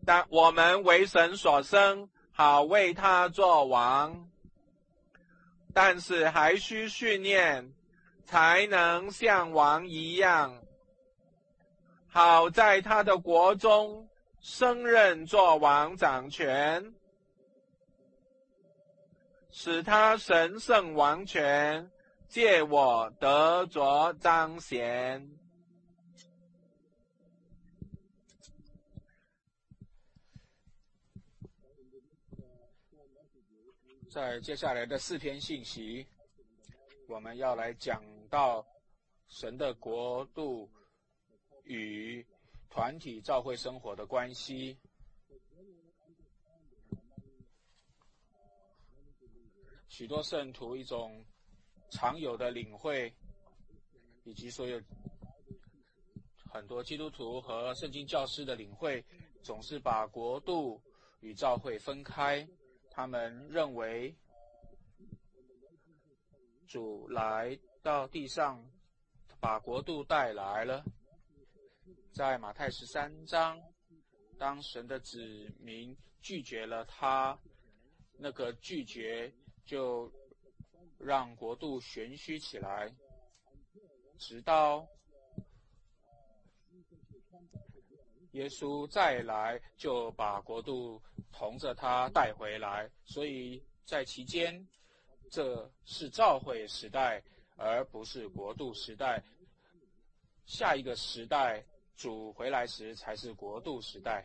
但我们为神所生，好为他作王。但是还需训练，才能像王一样，好在他的国中升任作王掌权，使他神圣王权借我得着彰显。 在接下来的4篇信息，我们要来讲到神的国度与团体教会生活的关系。许多圣徒一种常有的领会，以及所有很多基督徒和圣经教师的领会，总是把国度与教会分开。他们认为主来到地上，把国度带来了。在马太13章，当神的子民拒绝了他，那个拒绝就让国度悬虚起来，直到耶稣再来，就把国度同着他带回来。所以在期间，这是教会时代，而不是国度时代。下一个时代，主回来时才是国度时代。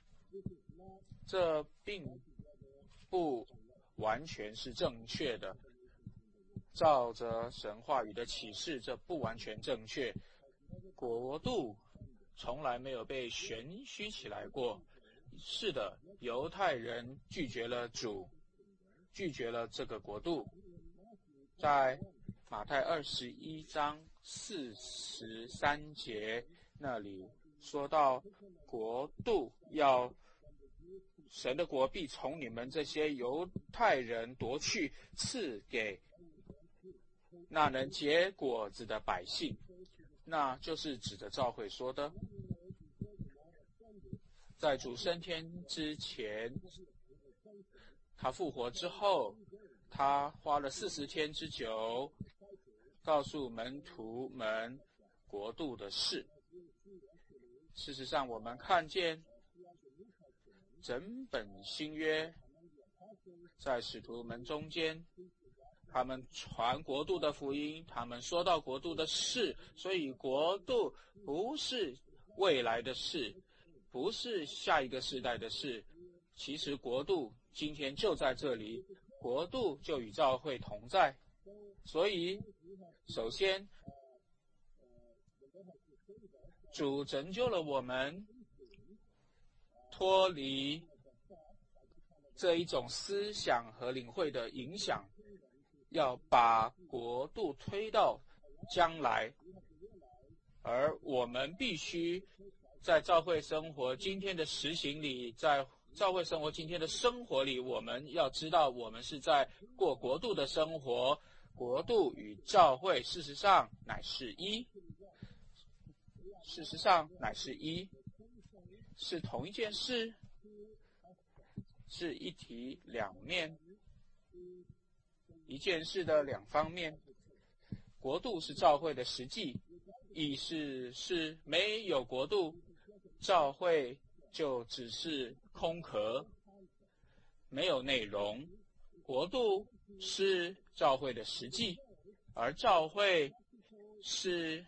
这并不完全是正确的，照着神话语的启示，这不完全正确。国度从来没有被悬虚起来过。是的，犹太人拒绝了主，拒绝了这个国度。在马太21章43节那里说到，国度要神的国必从你们这些犹太人夺去，赐给那能结果子的百姓。那就是指着教会说的。在主升天之前，他复活之后，他花了40天之久，告诉门徒们国度的事。事实上，我们看见整本新约在使徒们中间，他们传国度的福音，他们说到国度的事。所以国度不是未来的事，不是下一个世代的事。其实国度今天就在这里，国度就与教会同在。所以首先，主拯救了我们，脱离这一种思想和领会的影响，要把国度推到将来。而我们必须在教会生活今天的实行里，在教会生活今天的生活里，我们要知道我们是在过国度的生活。国度与教会事实上乃是一，事实上乃是一，是同一件事，是一体两面，一件事的两方面。国度是教会的实际，意思是没有国度，教会就只是空壳，没有内容。国度是教会的实际，而教会是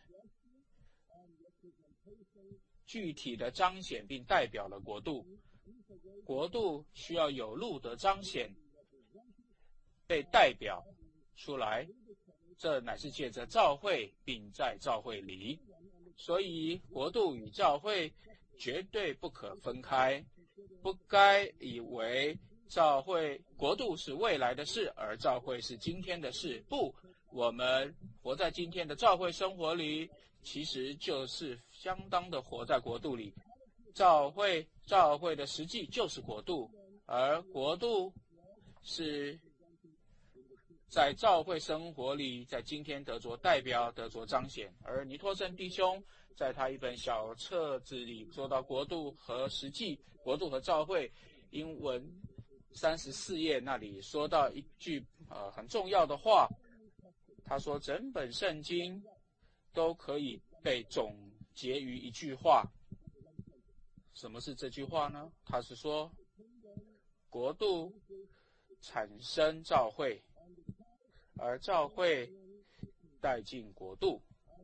具体的彰显并代表了国度。国度需要有路的彰显，被代表出来，这乃是借着教会并在教会里。所以国度与教会绝对不可分开，不该以为教会国度是未来的事，而教会是今天的事。不，我们活在今天的教会生活里，其实就是相当的活在国度里。教会的实际就是国度，而国度是在教会生活里，在今天得着代表，得着彰显。而尼托生弟兄在他一本小册子里说到国度和实际，国度和教会，英文34页那里说到一句很重要的话，他说整本圣经都可以被总结于一句话。什么是这句话呢？他是说国度产生教会，而教会带进国度，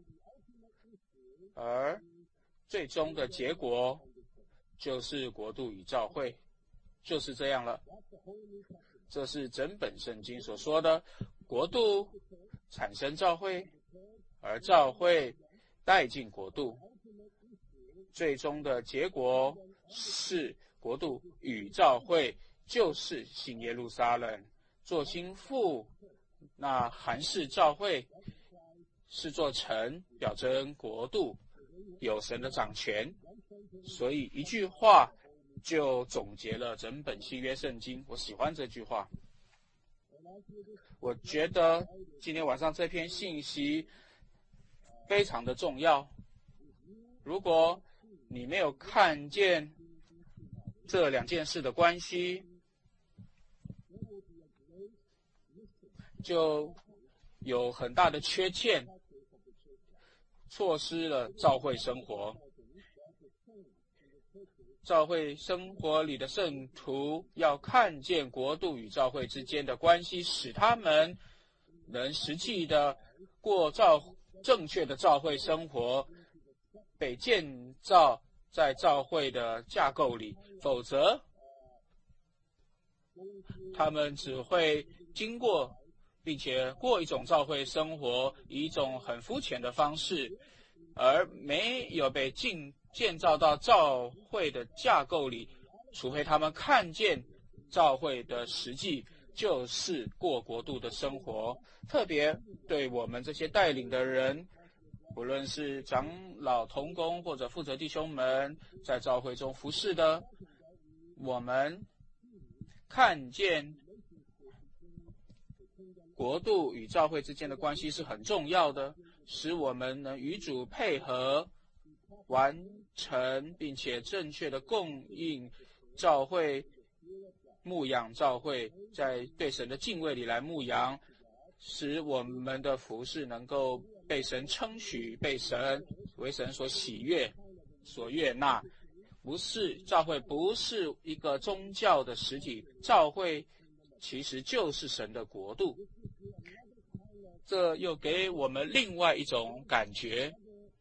而最终的结果就是国度与教会，就是这样了。这是整本圣经所说的，国度产生教会，而教会带进国度，最终的结果是国度与教会就是新耶路撒冷，做新妇，那韩式教会是做城，表征国度有神的掌权。所以一句话就总结了整本新约圣经。我喜欢这句话。我觉得今天晚上这篇信息非常的重要。如果你没有看见这两件事的关系，就有很大的缺陷，错失了教会生活。教会生活里的圣徒要看见国度与教会之间的关系，使他们能实际的过正确的教会生活，被建造在教会的架构里，否则他们只会经过并且过一种教会生活，以一种很肤浅的方式，而没有被建造到教会的架构里，除非他们看见教会的实际就是过国度的生活。特别对我们这些带领的人，无论是长老、同工或者负责弟兄们在教会中服侍的，我们看见国度与教会之间的关系是很重要的，使我们能与主配合，完成并且正确的供应教会，牧养教会，在对神的敬畏里来牧养，使我们的服事能够被神称许，被神为神所喜悦、所悦纳。教会不是一个宗教的实体，教会其实就是神的国度。这又给我们另外一种感觉，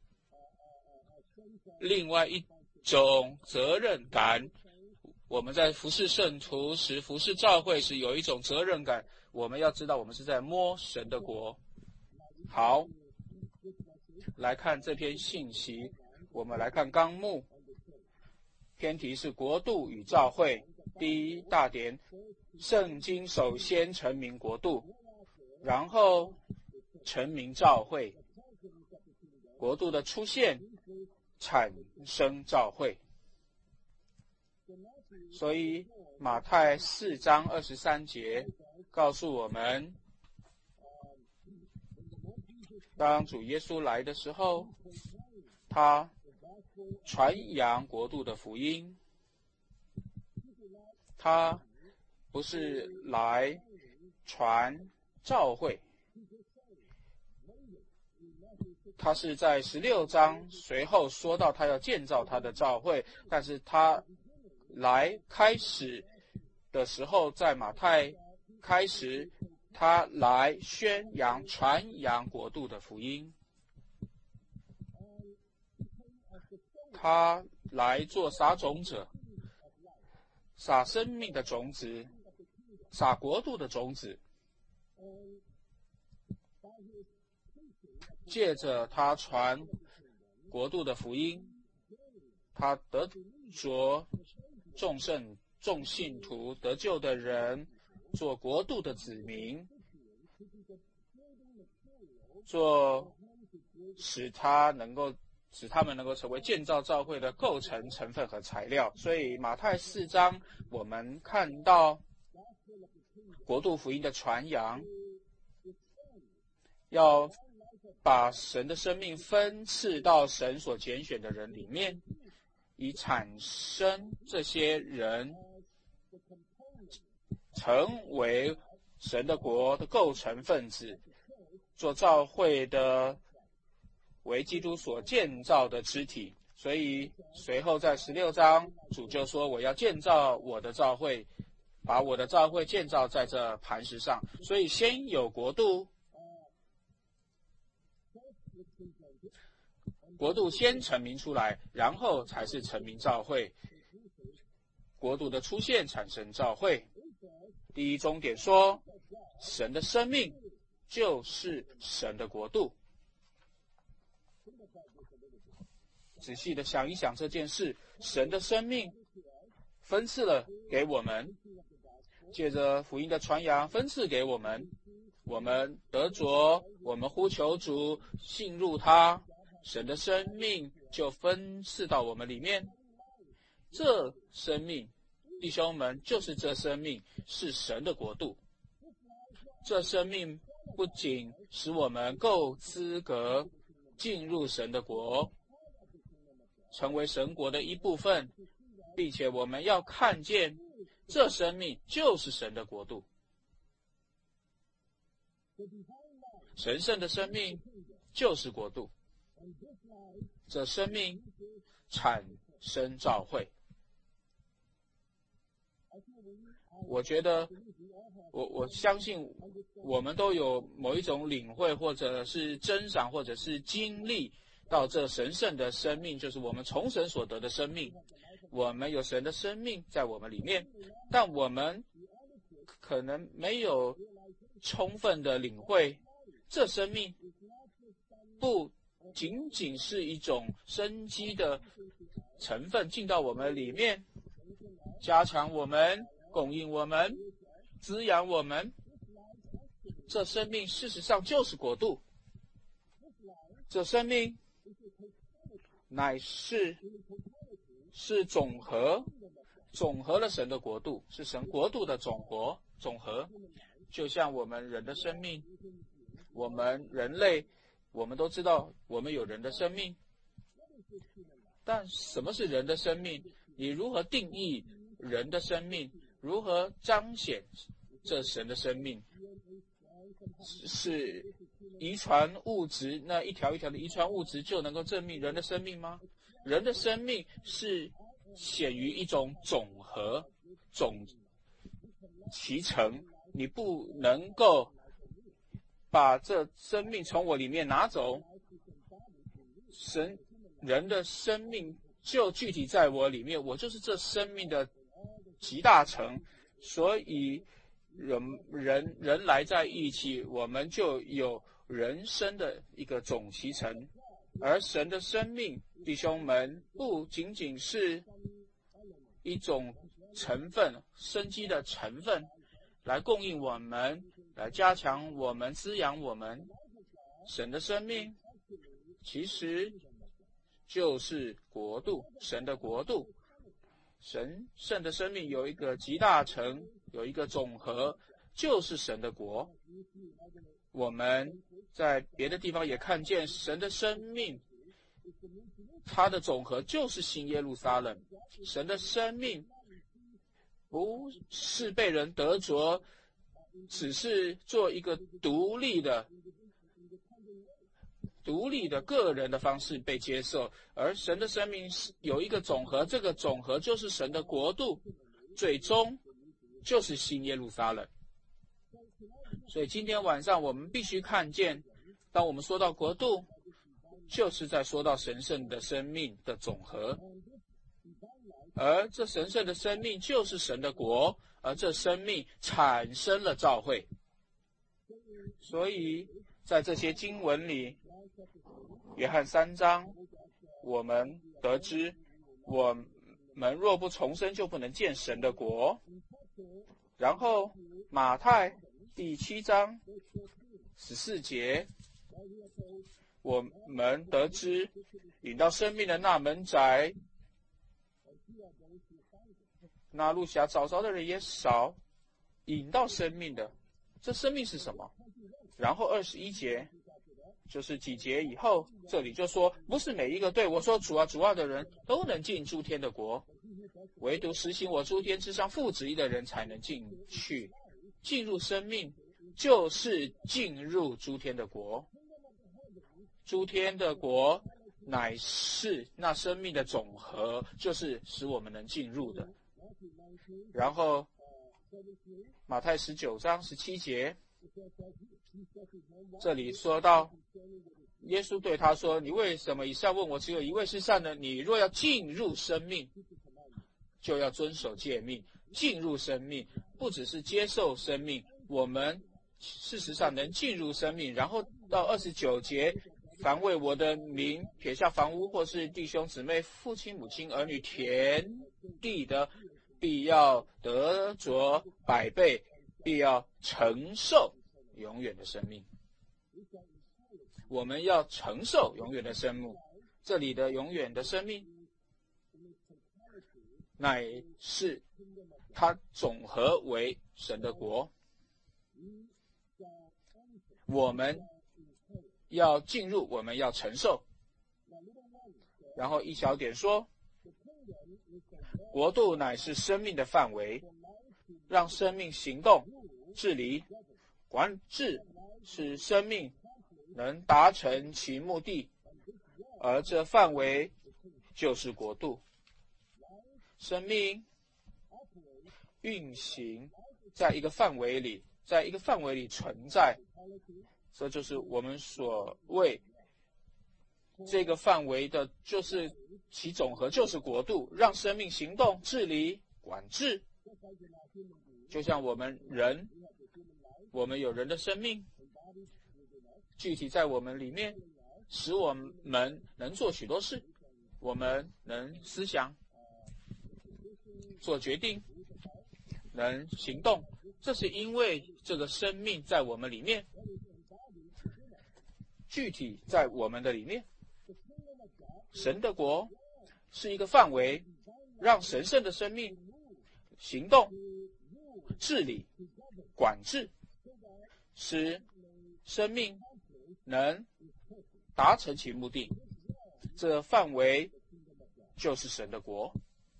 另外一种责任感。我们在服侍圣徒时，服侍教会时，有一种责任感。我们要知道，我们是在摸神的国。好，来看这篇信息，我们来看纲目。篇题是国度与教会。第一大点，圣经首先陈明国度，然后陈明教会。国度的出现产生教会。所以马太4章23节告诉我们，当主耶稣来的时候，他传扬国度的福音，他不是来传教会，他是在16章随后说到他要建造他的教会，但是他来开始的时候，在马太开始，他来宣扬、传扬国度的福音，他来做撒种者，撒生命的种子，撒国度的种子。借着他传国度的福音，他得着众信徒得救的人，做国度的子民，使他们能够成为建造教会的构成成分和材料。所以马太4章我们看到国度福音的传扬，要把神的生命分赐到神所拣选的人里面，以产生这些人成为神的国的构成分子，做教会的为基督所建造的肢体。所以随后在16章，主就说：“我要建造我的教会，把我的教会建造在这磐石上。”所以先有国度，国度先成名出来，然后才是成名教会。国度的出现产生教会。第一终点说，神的生命就是神的国度。仔细的想一想这件事，神的生命分赐了给我们，借着福音的传扬分赐给我们，我们得着，我们呼求主，信入他，神的生命就分赐到我们里面。这生命，弟兄们，就是这生命是神的国度。这生命不仅使我们够资格进入神的国，成为神国的一部分，并且我们要看见这生命就是神的国度。神圣的生命就是国度，这生命产生教会。我觉得我相信我们都有某一种领会，或者是珍赏，或者是经历到这神圣的生命，就是我们从神所得的生命。我们有神的生命在我们里面，但我们可能没有充分的领会，这生命不仅仅是一种生机的成分进到我们里面，加强我们，供应我们，滋养我们。这生命事实上就是国度，这生命乃是总和了神的国度，是神国度的总和。就像我们人的生命，我们人类，我们都知道我们有人的生命，但什么是人的生命？你如何定义人的生命？如何彰显这神的生命？是遗传物质，那一条一条的遗传物质就能够证明人的生命吗？人的生命是显于一种总和，其成。你不能够把这生命从我里面拿走，人的生命就具体在我里面，我就是这生命的集大成。所以人来在一起，我们就有人生的一个总其成。而神的生命，弟兄们，不仅仅是一种成分，生机的成分，来供应我们，来加强我们，滋养我们。神的生命其实就是国度，神的国度。神圣的生命有一个集大成，有一个总和，就是神的国。我们在别的地方也看见神的生命，它的总和就是新耶路撒冷。神的生命不是被人得着，只是做一个独立的个人的方式被接受，而神的生命有一个总和，这个总和就是神的国度，最终就是新耶路撒冷。所以今天晚上我们必须看见，当我们说到国度，就是在说到神圣的生命的总和，而这神圣的生命就是神的国，而这生命产生了教会。所以在这些经文里，约翰3章，我们得知，我们若不重生，就不能见神的国。然后马太第7章14节，我们得知，引到生命的那门窄，那路狭找着的人也少，引到生命的，这生命是什么？然后21节， 就是几节以后，这里就说，不是每一个对我说主啊主啊的人都能进诸天的国，唯独实行我诸天之上父旨意的人才能进去。进入生命就是进入诸天的国，诸天的国乃是那生命的总和，就是使我们能进入的。然后马太19章17节，这里说到耶稣对他说，你为什么以上问我？只有一位是善的，你若要进入生命，就要遵守诫命。进入生命不只是接受生命，我们事实上能进入生命。然后到29节，凡为我的名撇下房屋或是弟兄姊妹父亲母亲儿女田地的，必要得着100倍，必要承受永远的生命。我们要承受永远的生命，这里的永远的生命乃是它总和为神的国。我们要进入，我们要承受。然后一小点说，国度乃是生命的范围，让生命行动、治理、管治，使生命能达成其目的，而这范围就是国度。生命运行在一个范围里，在一个范围里存在，这就是我们所谓这个范围的，就是其总和就是国度，让生命行动、治理、管制。就像我们人，我们有人的生命，具体在我们里面，使我们能做许多事，我们能思想、做决定、能行动，这是因为这个生命在我们里面，具体在我们的里面。神的国是一个范围，让神圣的生命行动、治理、管制，使生命能达成其目的。这范围就是神的国。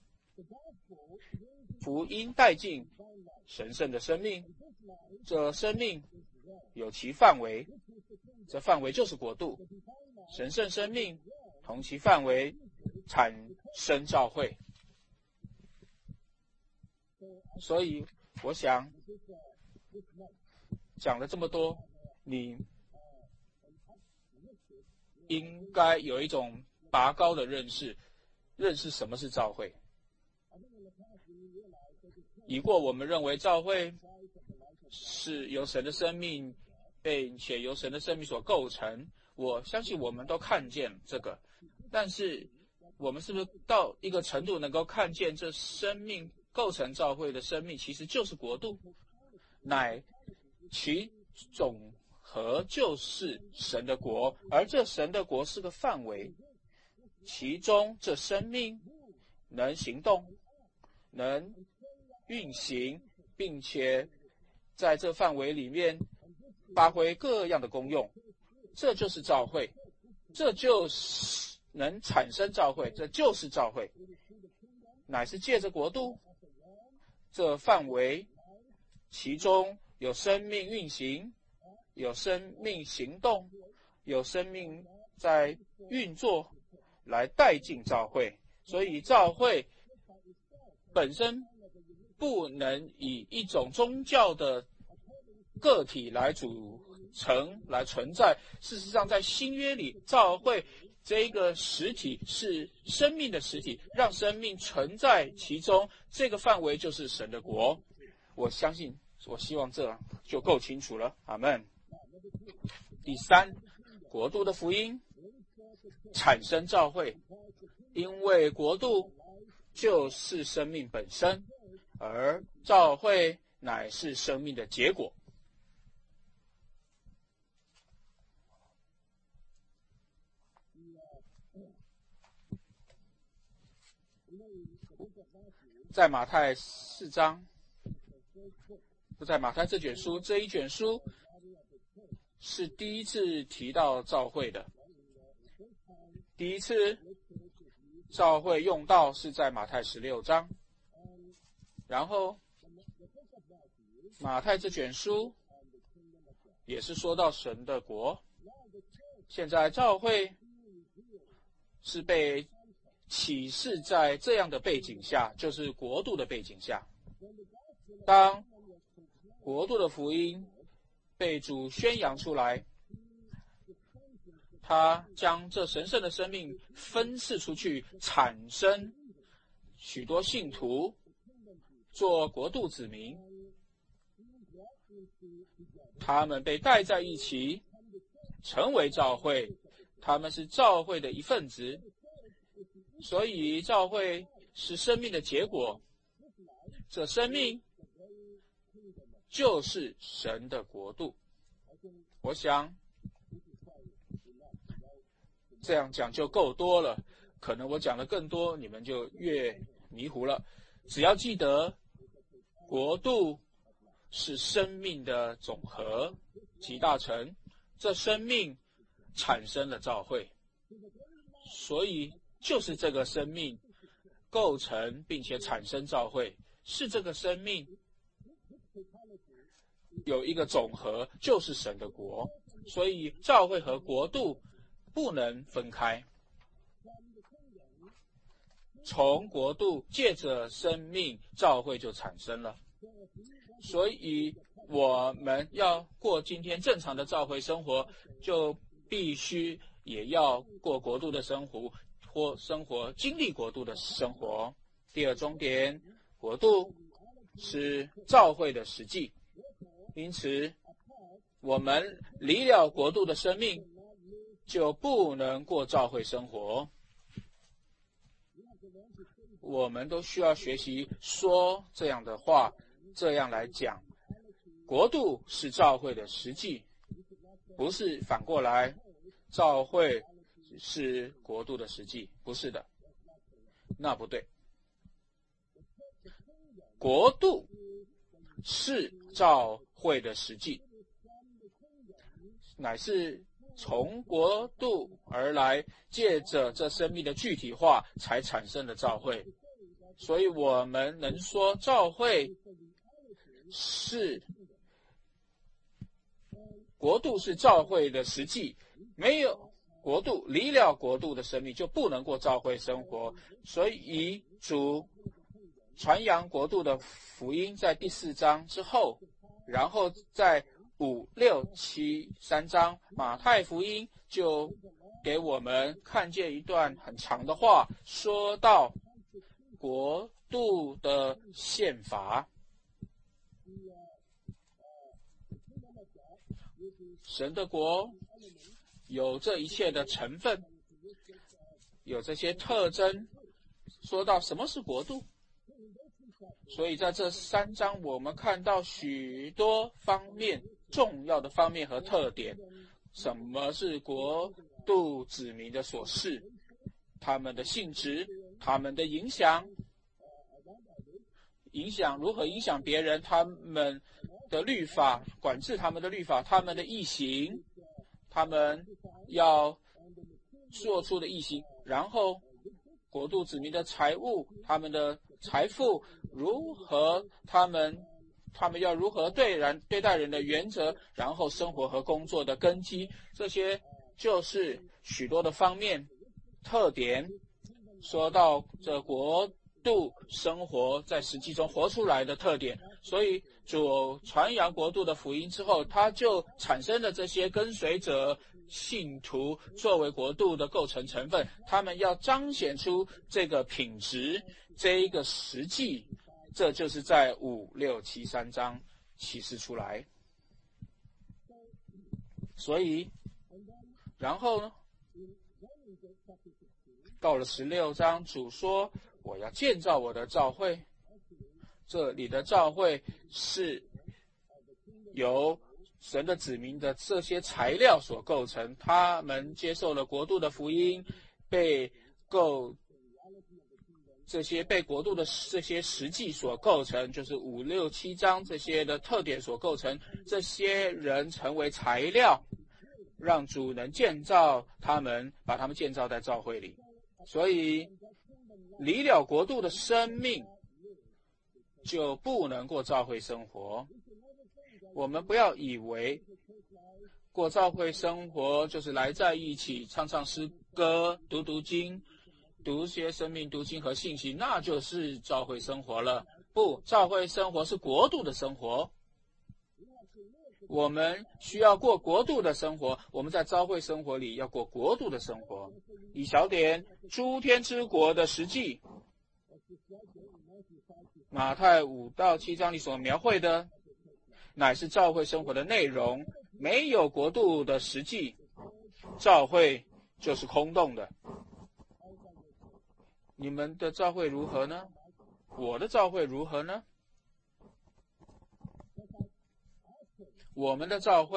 福音带进神圣的生命，这生命有其范围，这范围就是国度。神圣生命同其范围产生教会。所以我想讲了这么多，你应该有一种拔高的认识什么是教会。以过我们认为教会是由神的生命，并且由神的生命所构成，我相信我们都看见这个，但是我们是不是到一个程度能够看见这生命构成教会的生命其实就是国度，乃其总和就是神的国，而这神的国是个范围，其中这生命能行动、能运行，并且在这范围里面发挥各样的功用，这就是教会，这就是能产生教会，这就是教会，乃是借着国度这范围，其中有生命运行，有生命行动，有生命在运作，来带进教会。所以教会本身不能以一种宗教的个体来组成、来存在。事实上，在新约里，教会这个实体是生命的实体，让生命存在其中。这个范围就是神的国。我相信，我希望这就够清楚了。阿们。第三，国度的福音产生教会，因为国度就是生命本身，而教会乃是生命的结果。在马太4章，不在马太这卷书，这一卷书是第一次提到召会的。第一次召会用到是在马太16章，然后马太这卷书也是说到神的国。现在召会是被启示在这样的背景下，就是国度的背景下。当国度的福音被主宣扬出来，他将这神圣的生命分赐出去，产生许多信徒，做国度子民。他们被带在一起，成为召会，他们是召会的一份子。所以召会是生命的结果，这生命就是神的国度。我想这样讲就够多了，可能我讲的更多，你们就越迷糊了。只要记得，国度是生命的总和集大成，这生命产生了召会，所以就是这个生命构成并且产生召会，是这个生命有一个总和，就是神的国。所以召会和国度不能分开，从国度借着生命，召会就产生了。所以我们要过今天正常的召会生活，就必须也要过国度的生活，或生活经历国度的生活。第二重点，国度是召会的实际，因此我们离了国度的生命，就不能过召会生活。我们都需要学习说这样的话，这样来讲，国度是召会的实际，不是反过来，召会是国度的实际，不是的，那不对。国度是召会的实际，乃是从国度而来，借着这生命的具体化才产生的召会。所以我们能说召会是国度是召会的实际，没有国度，离了国度的生命就不能过召会生活。所以主传扬国度的福音在第4章之后，然后在5、6、7、3章马太福音就给我们看见一段很长的话，说到国度的宪法。神的国有这一切的成分，有这些特征，说到什么是国度。所以在这3章我们看到许多方面，重要的方面和特点。什么是国度子民的所事，他们的性质，他们的影响如何影响别人，他们的律法，管制他们的律法，他们的义行，他们要做出的义行，然后国度子民的财物，他们的财富如何，他们要如何对待人的原则，然后生活和工作的根基，这些就是许多的方面特点，说到这国度生活在实际中活出来的特点。所以主传扬国度的福音之后，他就产生了这些跟随者信徒作为国度的构成成分，他们要彰显出这个品质，这一个实际，这就是在5、6、7、3章启示出来。所以然后呢，到了16章，主说我要建造我的召会。这里的召会是由神的子民的这些材料所构成，他们接受了国度的福音，被这些被国度的这些实际所构成，就是5、6、7章这些的特点所构成，这些人成为材料，让主能建造他们，把他们建造在教会里。所以离了国度的生命，就不能过教会生活。我们不要以为过教会生活就是来在一起唱唱诗歌、读读经、读些生命读经和信息，那就是教会生活了。不，教会生活是国度的生活。我们需要过国度的生活，我们在教会生活里要过国度的生活。以小点诸天之国的实际，马太5到7章里所描绘的，乃是教会生活的内容。没有国度的实际，教会就是空洞的。你们的教会如何呢？我的教会如何呢？我们的教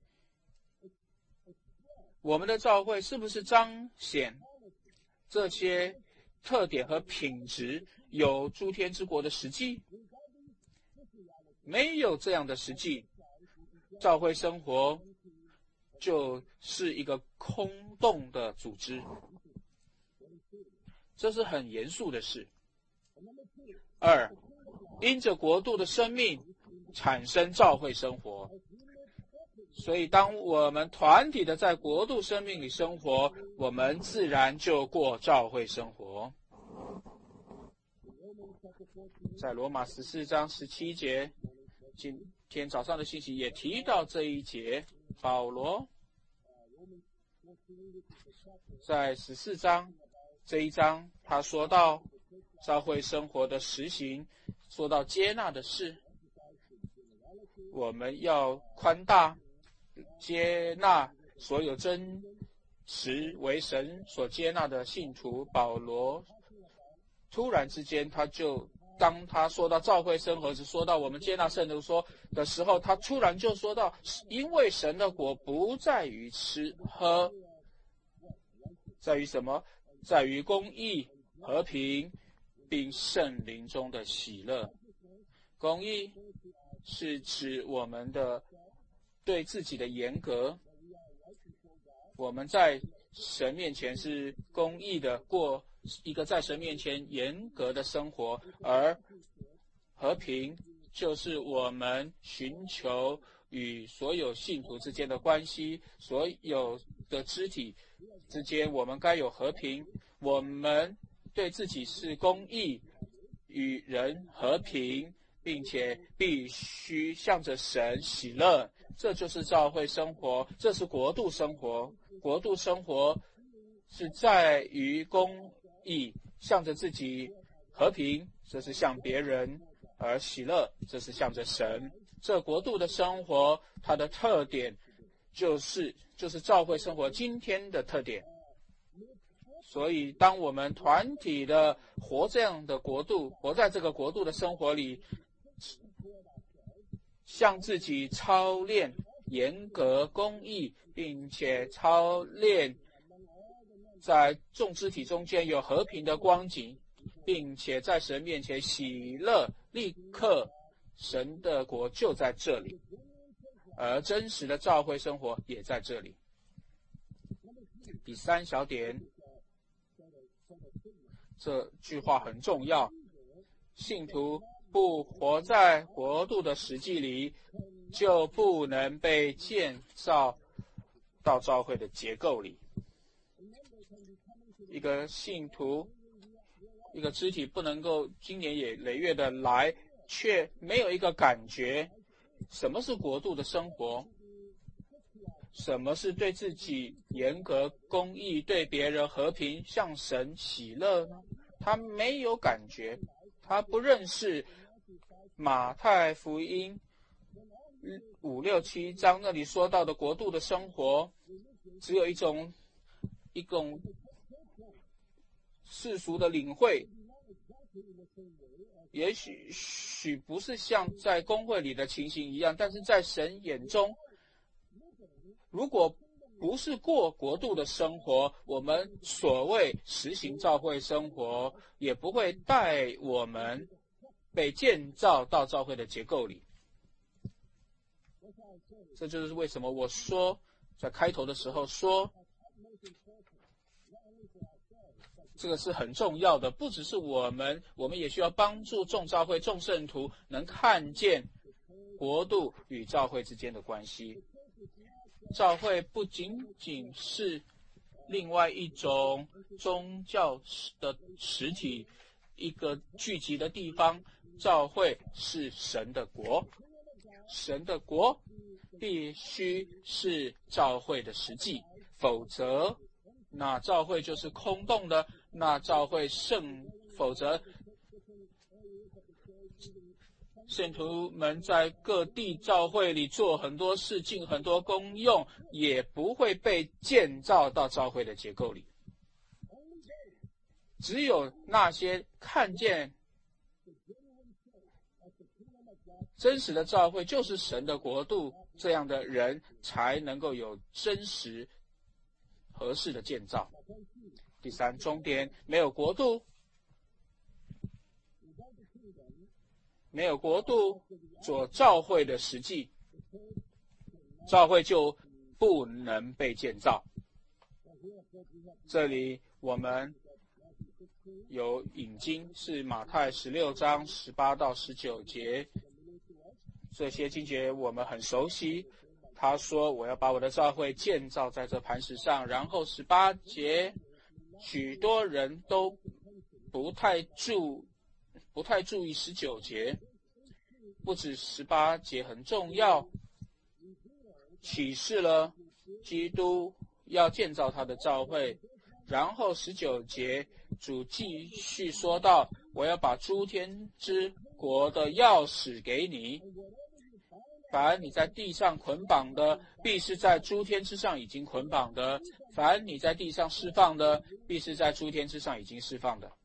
会是不是彰显这些特点和品质有诸天之国的实际？没有这样的实际，教会生活就是一个空洞的组织，这是很严肃的事。2，因着国度的生命产生教会生活。所以当我们团体的在国度生命里生活，我们自然就过教会生活。在罗马14章17节，今天早上的信息也提到这一节。保罗在14章这一章，他说到教会生活的实行，说到接纳的事，我们要宽大接纳所有真实为神所接纳的信徒。保罗突然之间，当他说到教会生活时，说到我们接纳圣徒说的时候，他突然就说到，因为神的国不在于吃喝，在于什么？在于公义、和平，并圣灵中的喜乐。公义是指我们的对自己的严格，我们在神面前是公义的，过一个在神面前严格的生活。而和平就是我们寻求与所有信徒之间的关系，所有的肢体之间我们该有和平。我们对自己是公义，与人和平，并且必须向着神喜乐。这就是教会生活，这是国度生活。国度生活是在于公义，向着自己和平，这是向别人；而喜乐，这是向着神。这国度的生活，它的特点就是教会生活今天的特点。所以当我们团体的活这样的国度，活在这个国度的生活里，向自己操练严格公义，并且操练在众肢体中间有和平的光景，并且在神面前喜乐，立刻神的国就在这里，而真实的教会生活也在这里。第3小点，这句话很重要，信徒不活在国度的实际里，就不能被建造到教会的结构里。一个信徒，一个肢体不能够经年累月的来，却没有一个感觉什么是国度的生活，什么是对自己严格公义，对别人和平，向神喜乐呢？他没有感觉，他不认识马太福音5、6、7章那里说到的国度的生活，只有一种世俗的领会，也许不是像在公会里的情形一样，但是在神眼中，如果不是过国度的生活，我们所谓实行教会生活，也不会带我们被建造到教会的结构里。这就是为什么我说在开头的时候说，这个是很重要的，不只是我们也需要帮助众教会、众圣徒能看见国度与教会之间的关系。教会不仅仅是另外一种宗教的实体，一个聚集的地方，教会是神的国，神的国必须是教会的实际，否则那教会就是空洞的，那教会否则圣徒们在各地教会里做很多事，尽很多功用，也不会被建造到教会的结构里。只有那些看见真实的教会就是神的国度这样的人，才能够有真实合适的建造。第三，终点，没有国度做教会的实际，教会就不能被建造。这里我们有引经，是马太16章18到19节，这些经节我们很熟悉。他说我要把我的教会建造在这磐石上，然后18节许多人都不太注意19节，不止18节很重要，启示了基督要建造他的教会。然后19节主继续说到，我要把诸天之国的钥匙给你，凡你在地上捆绑的，必是在诸天之上已经捆绑的；凡你在地上释放的，必是在诸天之上已经释放的。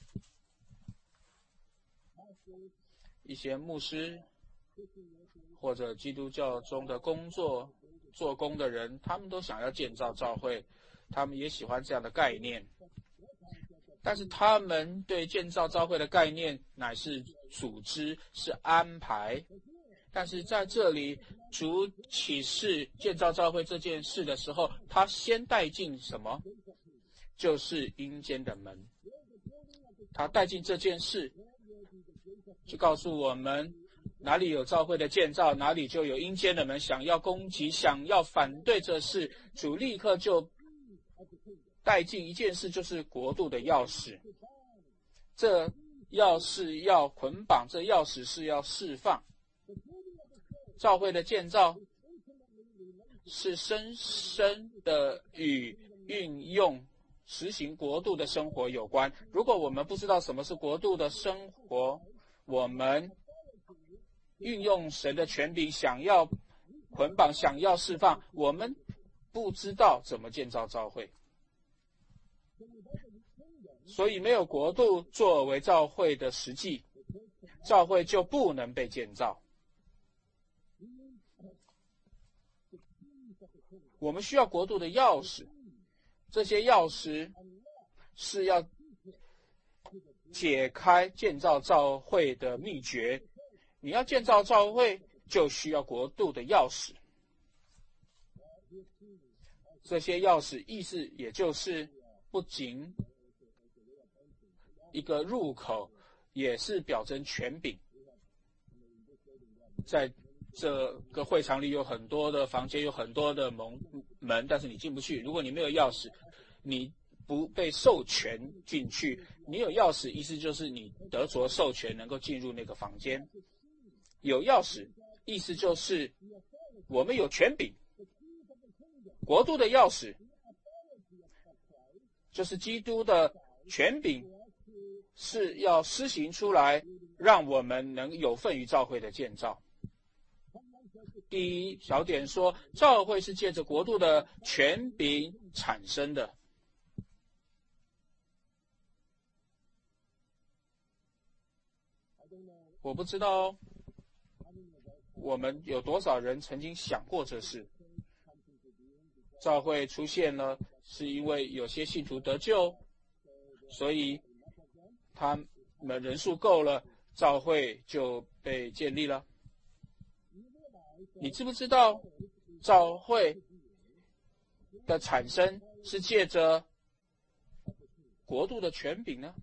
一些牧师或者基督教中的做工的人，他们都想要建造教会，他们也喜欢这样的概念，但是他们对建造教会的概念乃是组织，是安排。但是在这里主启示建造教会这件事的时候，他先带进什么？就是阴间的门。他带进这件事，就告诉我们，哪里有教会的建造，哪里就有阴间的门。想要攻击，想要反对这事，主立刻就带进一件事，就是国度的钥匙。这钥匙要捆绑，这钥匙是要释放。教会的建造是深深的与运用实行国度的生活有关。如果我们不知道什么是国度的生活，我们运用神的权柄，想要捆绑，想要释放，我们不知道怎么建造教会。所以没有国度作为教会的实际，教会就不能被建造。我们需要国度的钥匙，这些钥匙是要解开建造教会的秘诀。你要建造教会，就需要国度的钥匙。这些钥匙意思也就是不仅一个入口，也是表征权柄。在这个会场里有很多的房间，有很多的门，但是你进不去。如果你没有钥匙，你不被授权进去。你有钥匙，意思就是你得着授权，能够进入那个房间。有钥匙，意思就是我们有权柄。国度的钥匙就是基督的权柄，是要施行出来，让我们能有份于教会的建造。第一小点说，教会是借着国度的权柄产生的。我不知道我们有多少人曾经想过这事。 教会出现了，是因为有些信徒得救，所以他们人数够了，教会就被建立了。你知不知道教会的产生是借着国度的权柄呢？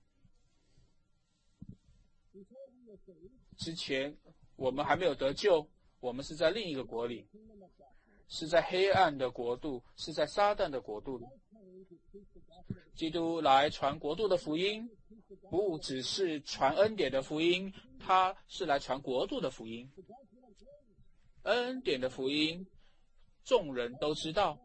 之前我们还没有得救，我们是在另一个国里，是在黑暗的国度，是在撒旦的国度里。基督来传国度的福音，不只是传恩典的福音，他是来传国度的福音。恩典的福音众人都知道，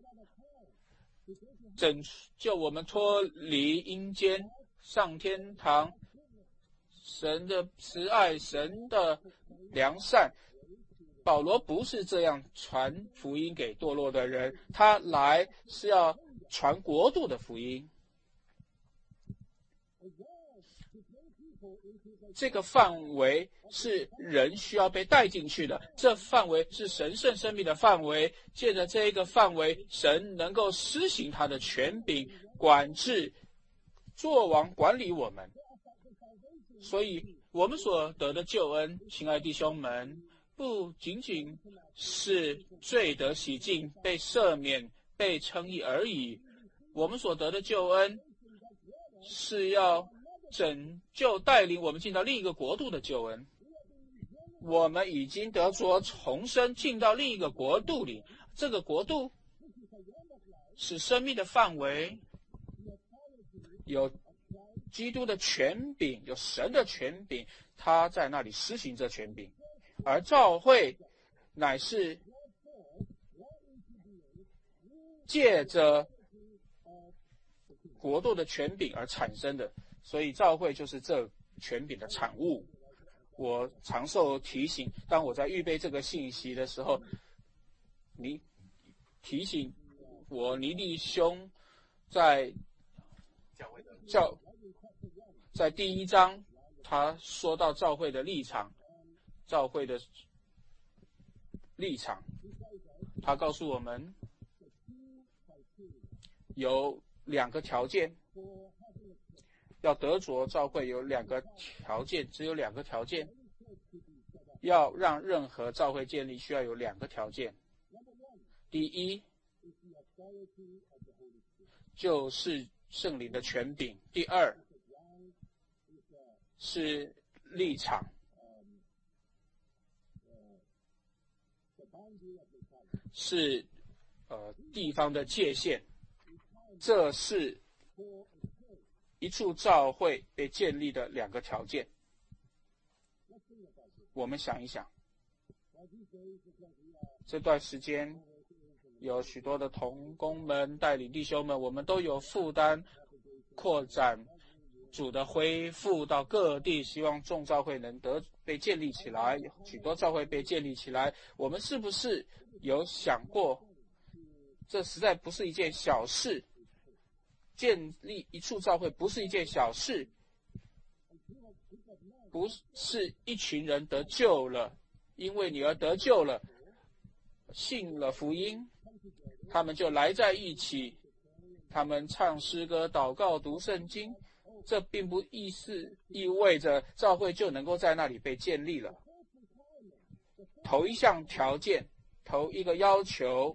拯救我们脱离阴间，上天堂，神的慈爱，神的良善。保罗不是这样传福音给堕落的人，他来是要传国度的福音。这个范围是人需要被带进去的，这范围是神圣生命的范围。借着这一个范围，神能够施行他的权柄，管制、作王、管理我们。所以我们所得的救恩，亲爱弟兄们，不仅仅是罪得洗净、被赦免、被称义而已。我们所得的救恩是要拯救、带领我们进到另一个国度的救恩。我们已经得着重生，进到另一个国度里。这个国度是生命的范围，有基督的权柄，有神的权柄，他在那里施行这权柄。而教会乃是借着国度的权柄而产生的，所以教会就是这权柄的产物。我常受提醒，当我在预备这个信息的时候，你提醒我尼弟兄在第1章，他说到教会的立场，他告诉我们有2个条件，要得着教会有2个条件，只有2个条件。要让任何教会建立，需要有2个条件。第一，就是圣灵的权柄；第二，是立场。是地方的界限，这是一处教会被建立的2个条件。我们想一想，这段时间有许多的同工们带领弟兄们，我们都有负担扩展主的恢复到各地，希望众教会能被建立起来，许多教会被建立起来。我们是不是有想过，这实在不是一件小事，建立一处教会不是一件小事，不是一群人得救了，因为你而得救了，信了福音，他们就来在一起，他们唱诗歌、祷告、读圣经，这并不意味着教会就能够在那里被建立了。头一项条件，头一个要求，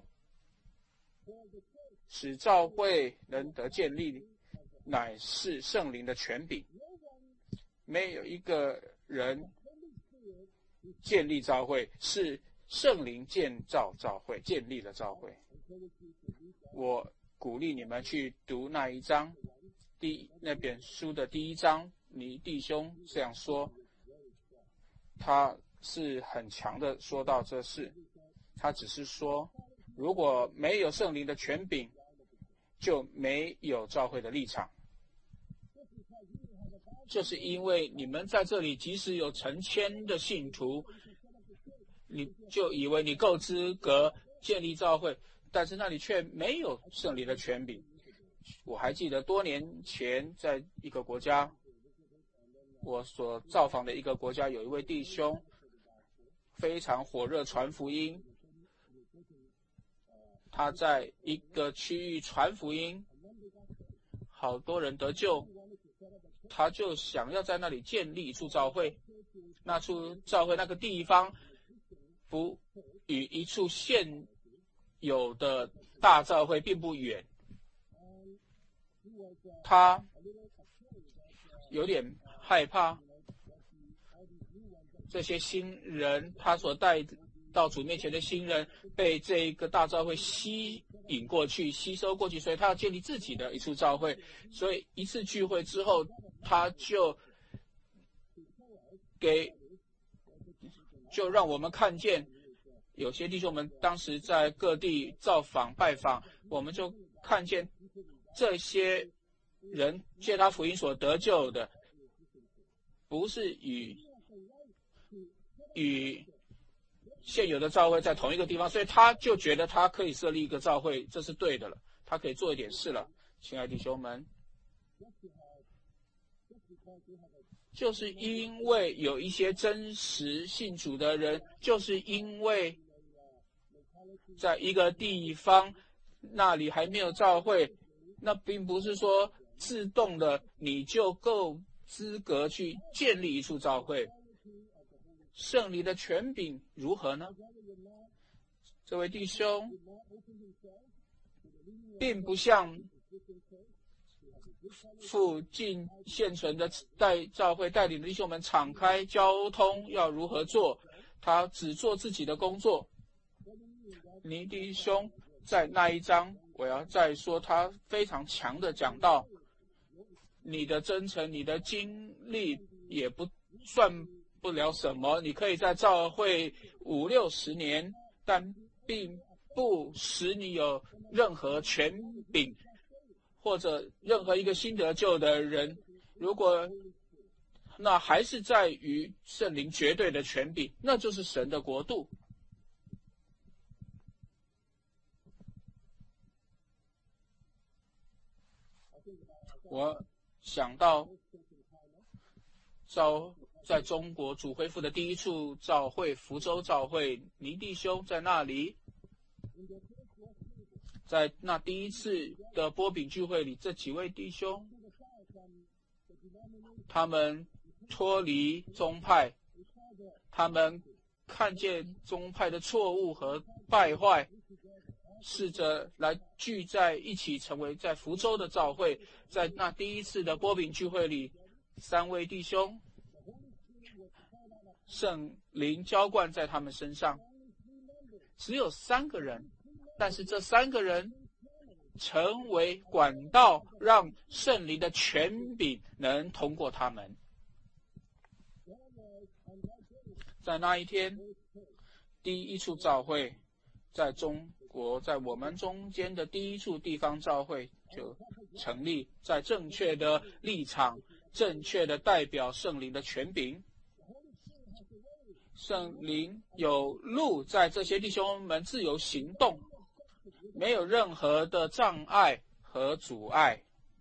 使教会能得建立，乃是圣灵的权柄。没有一个人建立教会，是圣灵建造教会，建立了教会。我鼓励你们去读那一章，那本书的第1章，你弟兄这样说，他是很强的说到这事。他只是说，如果没有圣灵的权柄，就没有教会的立场。就是因为你们在这里，即使有成千的信徒，你就以为你够资格建立教会，但是那里却没有圣灵的权柄。我还记得多年前在一个国家，我所造访的一个国家，有一位弟兄非常火热传福音， 他在一个区域传福音，好多人得救，他就想要在那里建立一处教会。那处教会那个地方不与一处现有的大教会并不远，他有点害怕这些新人，他所带到主面前的新人被这个大教会吸引过去、吸收过去，所以他要建立自己的一处教会。所以一次聚会之后，他就让我们看见，有些弟兄们当时在各地造访拜访，我们就看见这些人借他福音所得救的，不是与现有的教会在同一个地方，所以他就觉得他可以设立一个教会，这是对的了，他可以做一点事了。亲爱的弟兄们，就是因为有一些真实信主的人，就是因为在一个地方那里还没有教会，那并不是说自动的你就够资格去建立一处教会。圣灵的权柄如何呢？这位弟兄并不像附近现存的教会带领的弟兄们敞开交通要如何做，他只做自己的工作。尼弟兄在那一章，我要再说他非常强的讲到，你的真诚、你的经历也不算不了什么，你可以在教会50、60年，但并不使你有任何权柄，或者任何一个新得救的人，如果那还是在于圣灵绝对的权柄，那就是神的国度。我想到在中国主恢复的第一处教会福州教会，尼弟兄在那里，在那第一次的波饼聚会里，这几位弟兄他们脱离宗派，他们看见宗派的错误和败坏，试着来聚在一起，成为在福州的教会。在那第一次的波饼聚会里，3位弟兄圣灵浇灌在他们身上，只有3个人，但是这3个人成为管道，让圣灵的权柄能通过他们。在那一天，第一处教会在中国，在我们中间的第一处地方教会就成立，在正确的立场，正确的代表圣灵的权柄。圣灵有路在这些弟兄们自由行动，没有任何的障碍和阻碍。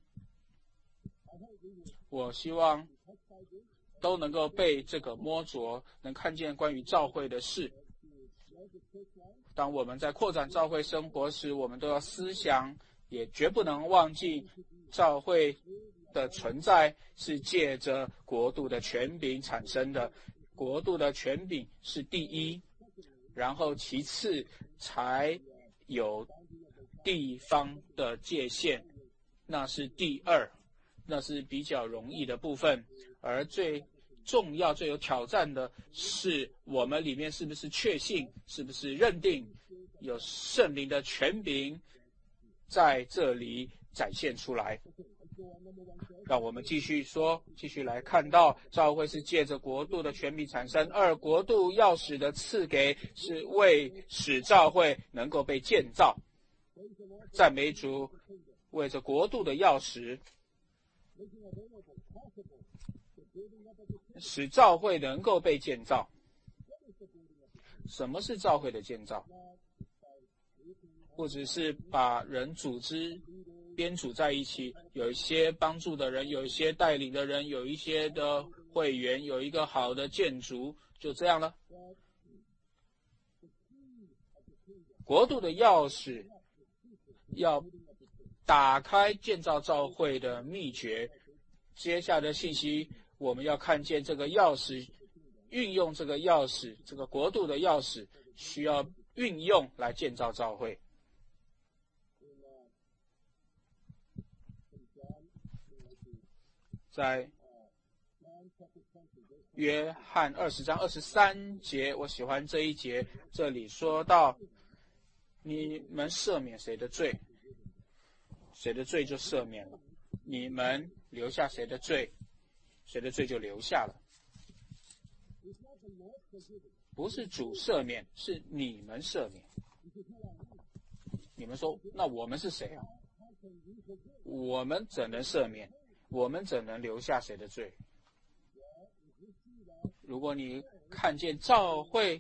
我希望都能够被这个摸着，能看见关于教会的事。当我们在扩展教会生活时，我们都要思想，也绝不能忘记教会的存在是借着国度的权柄产生的。国度的权柄是第一，然后其次才有地方的界限，那是第二，那是比较容易的部分。而最重要、最有挑战的是，我们里面是不是确信，是不是认定有圣灵的权柄在这里展现出来。让我们继续说，继续来看到教会是借着国度的权柄产生，而国度钥匙的赐给是为使教会能够被建造。赞美主，为着国度的钥匙，使教会能够被建造。什么是教会的建造？不只是把人组织编组在一起，有一些帮助的人，有一些带领的人，有一些的会员，有一个好的建筑，就这样了。国度的钥匙要打开建造教会的秘诀。接下来的信息，我们要看见这个钥匙，运用这个钥匙，这个国度的钥匙，需要运用来建造教会。在约翰20章23节，我喜欢这一节，这里说到：你们赦免谁的罪，谁的罪就赦免了；你们留下谁的罪，谁的罪就留下了。不是主赦免，是你们赦免。你们说，那我们是谁啊？我们怎能赦免？我们怎能留下谁的罪？如果你看见教会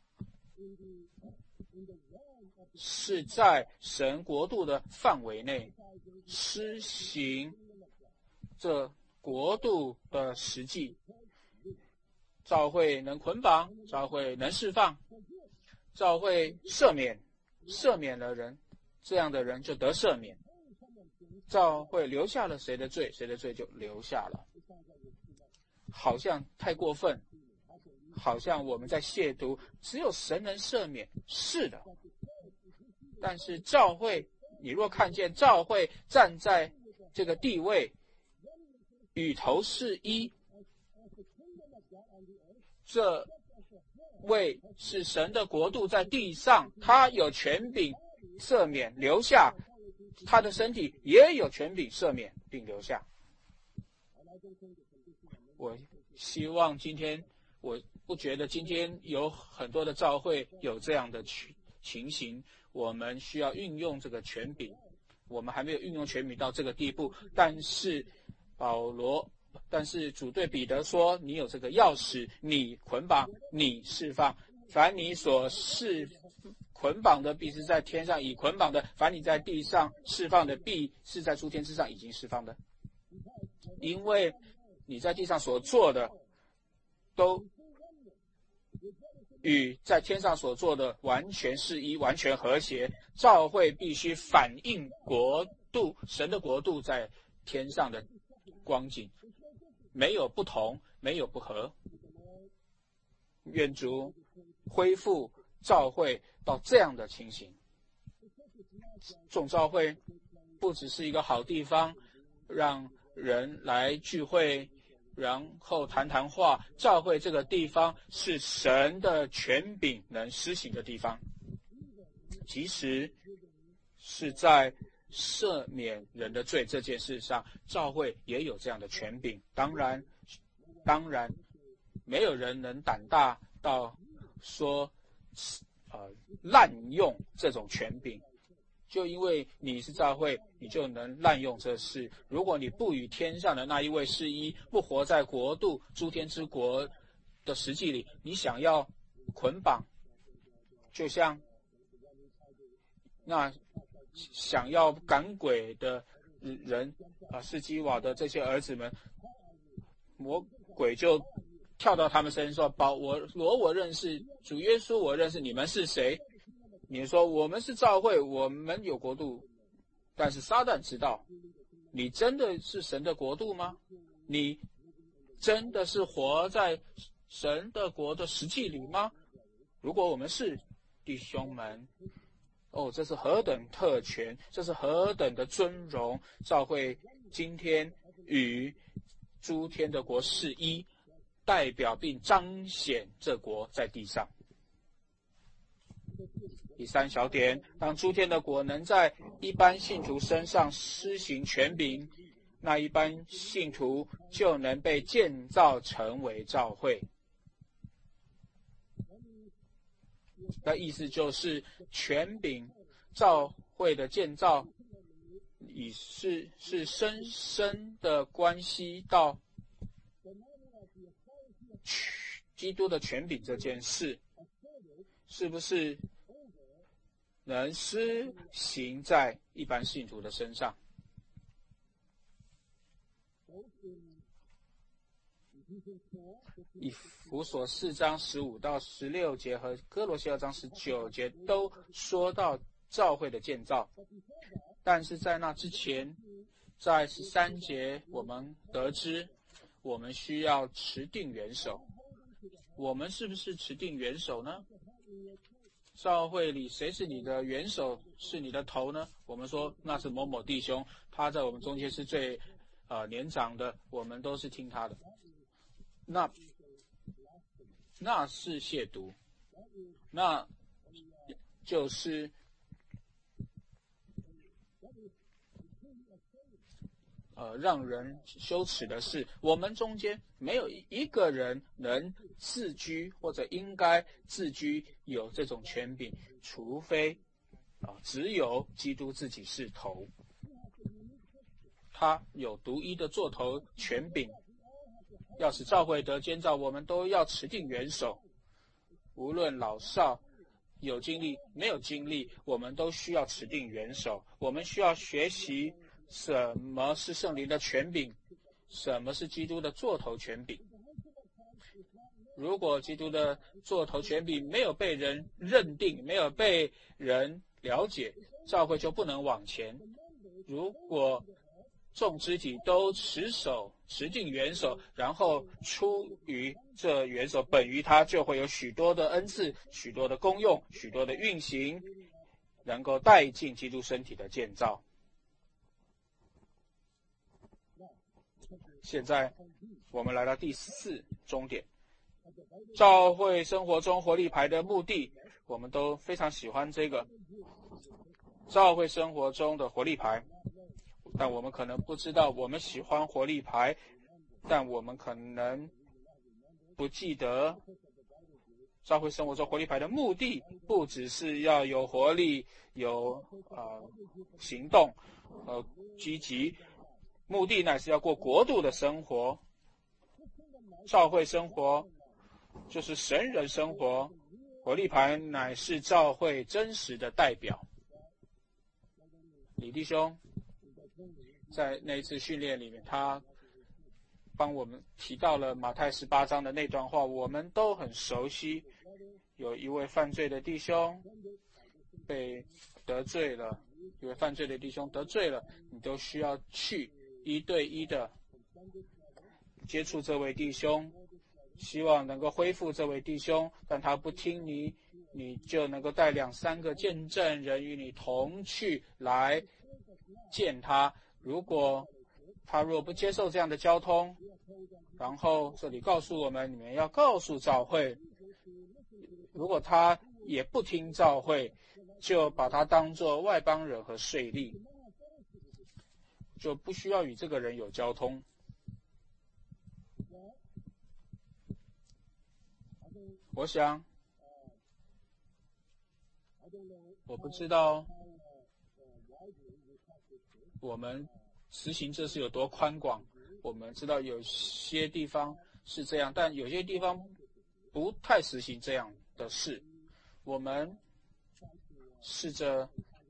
是在神国度的范围内施行这国度的实际，教会能捆绑，教会能释放，教会赦免，赦免了人，这样的人就得赦免。教会留下了谁的罪，谁的罪就留下了。好像太过分，好像我们在亵渎，只有神能赦免。是的，但是教会，你若看见教会站在这个地位，与头是一，这位是神的国度在地上，他有权柄赦免留下，他的身体也有权柄赦免并留下。我希望今天，我不觉得今天有很多的教会有这样的情形，我们需要运用这个权柄。我们还没有运用权柄到这个地步，但是主对彼得说，你有这个钥匙，你捆绑，你释放，凡你所捆绑的必是在天上已捆绑的，凡你在地上释放的必是在诸天之上已经释放的。因为你在地上所做的都与在天上所做的完全是一，完全和谐。教会必须反映国度，神的国度在天上的光景，没有不同，没有不合。愿主恢复教会到这样的情形。众教会不只是一个好地方，让人来聚会，然后谈话。教会这个地方是神的权柄能施行的地方，其实是在赦免人的罪这件事上，教会也有这样的权柄。当然，没有人能胆大到说滥用这种权柄。就因为你是教会，你就能滥用这事。如果你不与天上的那一位是一，不活在国度诸天之国的实际里，你想要捆绑，就像那想要赶鬼的人士基瓦的这些儿子们，魔鬼就跳到他们身上说：我认识主耶稣，我认识你们是谁？你说我们是教会，我们有国度，但是撒旦知道，你真的是神的国度吗？你真的是活在神的国的实际里吗？如果我们是，弟兄们，这是何等特权，这是何等的尊荣！教会今天与诸天的国是一，代表并彰显这国在地上。第三小点，当诸天的国能在一般信徒身上施行权柄，那一般信徒就能被建造成为教会。的意思就是权柄教会的建造是深深的关系到基督的权柄这件事，是不是能施行在一般信徒的身上？以弗所4章15到16节和哥罗西2章19节都说到教会的建造， 但是在那之前，在13节我们得知，我们需要持定元首。我们是不是持定元首呢？教会里谁是你的元首，是你的头呢？我们说那是某某弟兄，他在我们中间是最年长的，我们都是听他的。那是亵渎，那就是让人羞耻的是，我们中间没有一个人能自居或者应该自居有这种权柄，除非只有基督自己是头，他有独一的做头权柄。要使教会得建造，我们都要持定元首，无论老少，有经历没有经历，我们都需要持定元首。我们需要学习什么是圣灵的权柄，什么是基督的做头权柄。如果基督的做头权柄没有被人认定，没有被人了解，教会就不能往前。如果众肢体都持定元首，然后出于这元首本于他，就会有许多的恩赐，许多的功用，许多的运行，能够带进基督身体的建造。现在我们来到第4终点，教会生活中活力牌的目的，我们都非常喜欢这个教会生活中的活力牌。但我们可能不知道，我们喜欢活力牌，但我们可能不记得，教会生活中活力牌的目的不只是要有活力、有行动、积极，目的乃是要过国度的生活。教会生活就是神人生活，活力牌乃是教会真实的代表。李弟兄在那一次训练里面，他帮我们提到了马太18章的那段话，我们都很熟悉。有一位犯罪的弟兄被得罪了，一位犯罪的弟兄得罪了，你都需要去1对1的接触这位弟兄，希望能够恢复这位弟兄，但他不听你，你就能够带2、3个见证人与你同去来见他。如果他若不接受这样的交通，然后这里告诉我们，你们要告诉教会，如果他也不听教会，就把他当作外邦人和税吏，就不需要与这个人有交通。我想，我不知道我们实行这是有多宽广。我们知道有些地方是这样，但有些地方不太实行这样的事。我们试着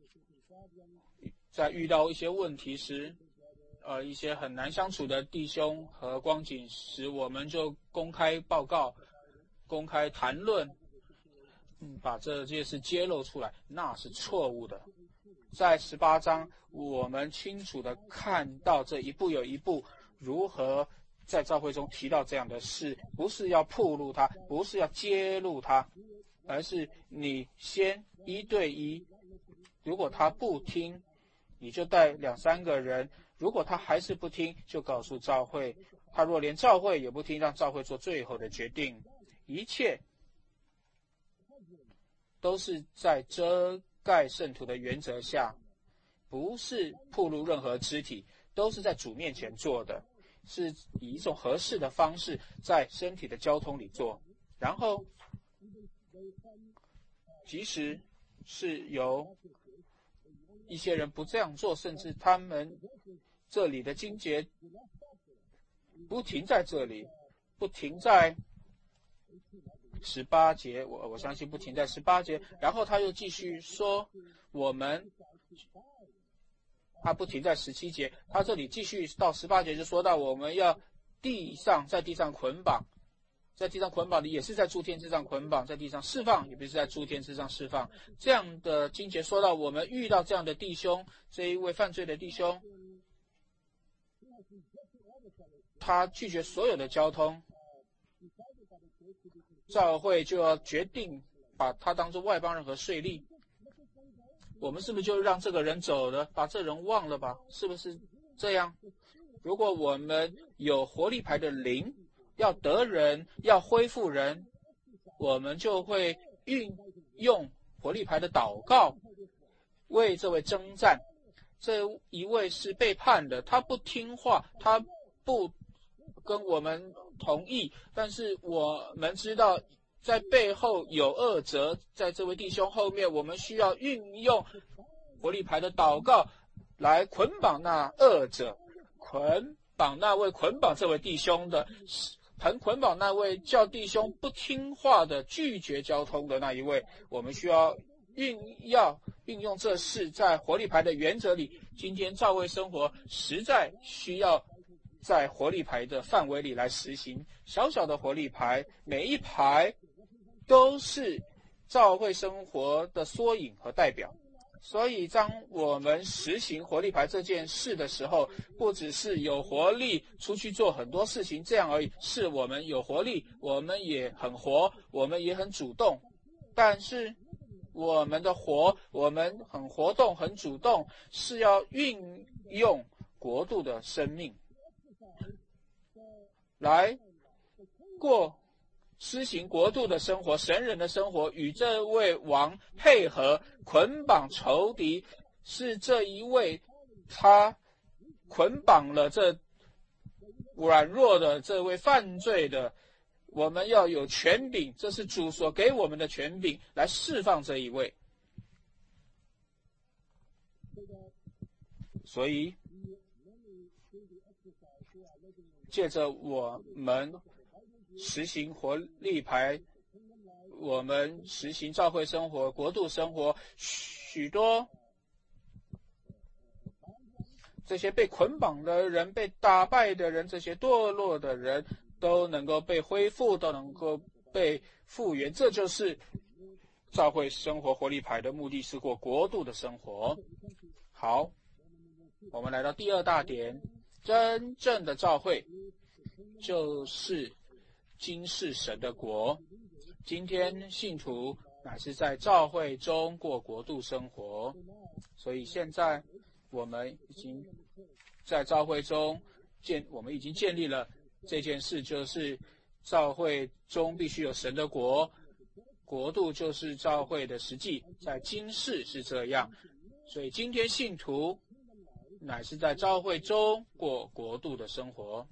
在遇到一些问题时，一些很难相处的弟兄和光景时，我们就公开报告、公开谈论，把这件事揭露出来，那是错误的。在18章，我们清楚地看到这一步有一步如何在教会中提到这样的事，不是要暴露它，不是要揭露它，而是你先1对1，如果他不听，你就带2、3个人，如果他还是不听，就告诉教会，他若连教会也不听，让教会做最后的决定。一切都是在遮盖圣徒的原则下，不是暴露任何肢体，都是在主面前做的，是以一种合适的方式在身体的交通里做。然后即使是有一些人不这样做，甚至他们这里的经节不停在这里，不停在18节，我相信不停在18节，然后他又继续说他不停在17节，他这里继续到18节就说到我们要在地上捆绑， 在地上捆绑的也是在诸天之上捆绑，在地上释放也不是在诸天之上释放。这样的经节说到，我们遇到这样的弟兄，这一位犯罪的弟兄，他拒绝所有的交通，教会就要决定把他当作外邦人和税吏。我们是不是就让这个人走了，把这人忘了吧？是不是这样？如果我们有活力牌的灵，要得人，要恢复人，我们就会运用活力牌的祷告，为这位征战。这一位是背叛的，他不听话，他不跟我们同意，但是我们知道在背后有恶者，在这位弟兄后面，我们需要运用活力牌的祷告来捆绑那恶者，捆绑那位捆绑这位弟兄的，捆绑那位叫弟兄不听话的、拒绝交通的那一位。我们需要运用这事在活力牌的原则里。今天教会生活实在需要在活力牌的范围里来实行。小小的活力牌，每一牌都是教会生活的缩影和代表。所以当我们实行活力牌这件事的时候，不只是有活力出去做很多事情这样而已，是我们有活力，我们也很活，我们也很主动。但是我们的我们很活动很主动，是要运用国度的生命来施行国度的生活，神人的生活，与这位王配合，捆绑仇敌。是这一位他捆绑了这软弱的这位犯罪的，我们要有权柄，这是主所给我们的权柄，来释放这一位。所以借着我们实行活力牌，我们实行教会生活、国度生活，许多这些被捆绑的人、被打败的人、这些堕落的人都能够被恢复，都能够被复原。这就是教会生活活力牌的目的，是过国度的生活。好，我们来到第二大点，真正的教会就是今世神的国。今天信徒乃是在教会中过国度生活，所以现在我们已经在教会中我们已经建立了这件事，就是教会中必须有神的国，国度就是教会的实际，在今世是这样。所以今天信徒乃是在教会中过国度的生活。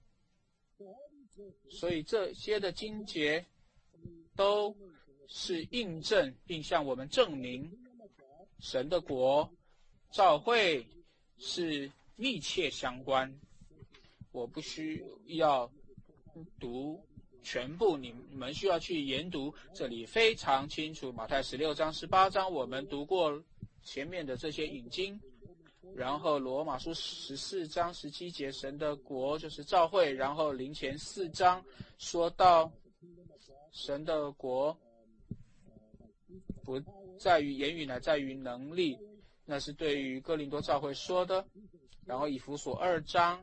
所以这些的经节都是印证并向我们证明神的国、教会是密切相关。我不需要读全部，你们需要去研读，这里非常清楚。马太16章、18章我们读过前面的这些引经，然后罗马书14章17节神的国就是教会，然后林前4章说到神的国不在于言语，乃在于能力，那是对于哥林多教会说的。然后以弗所2章，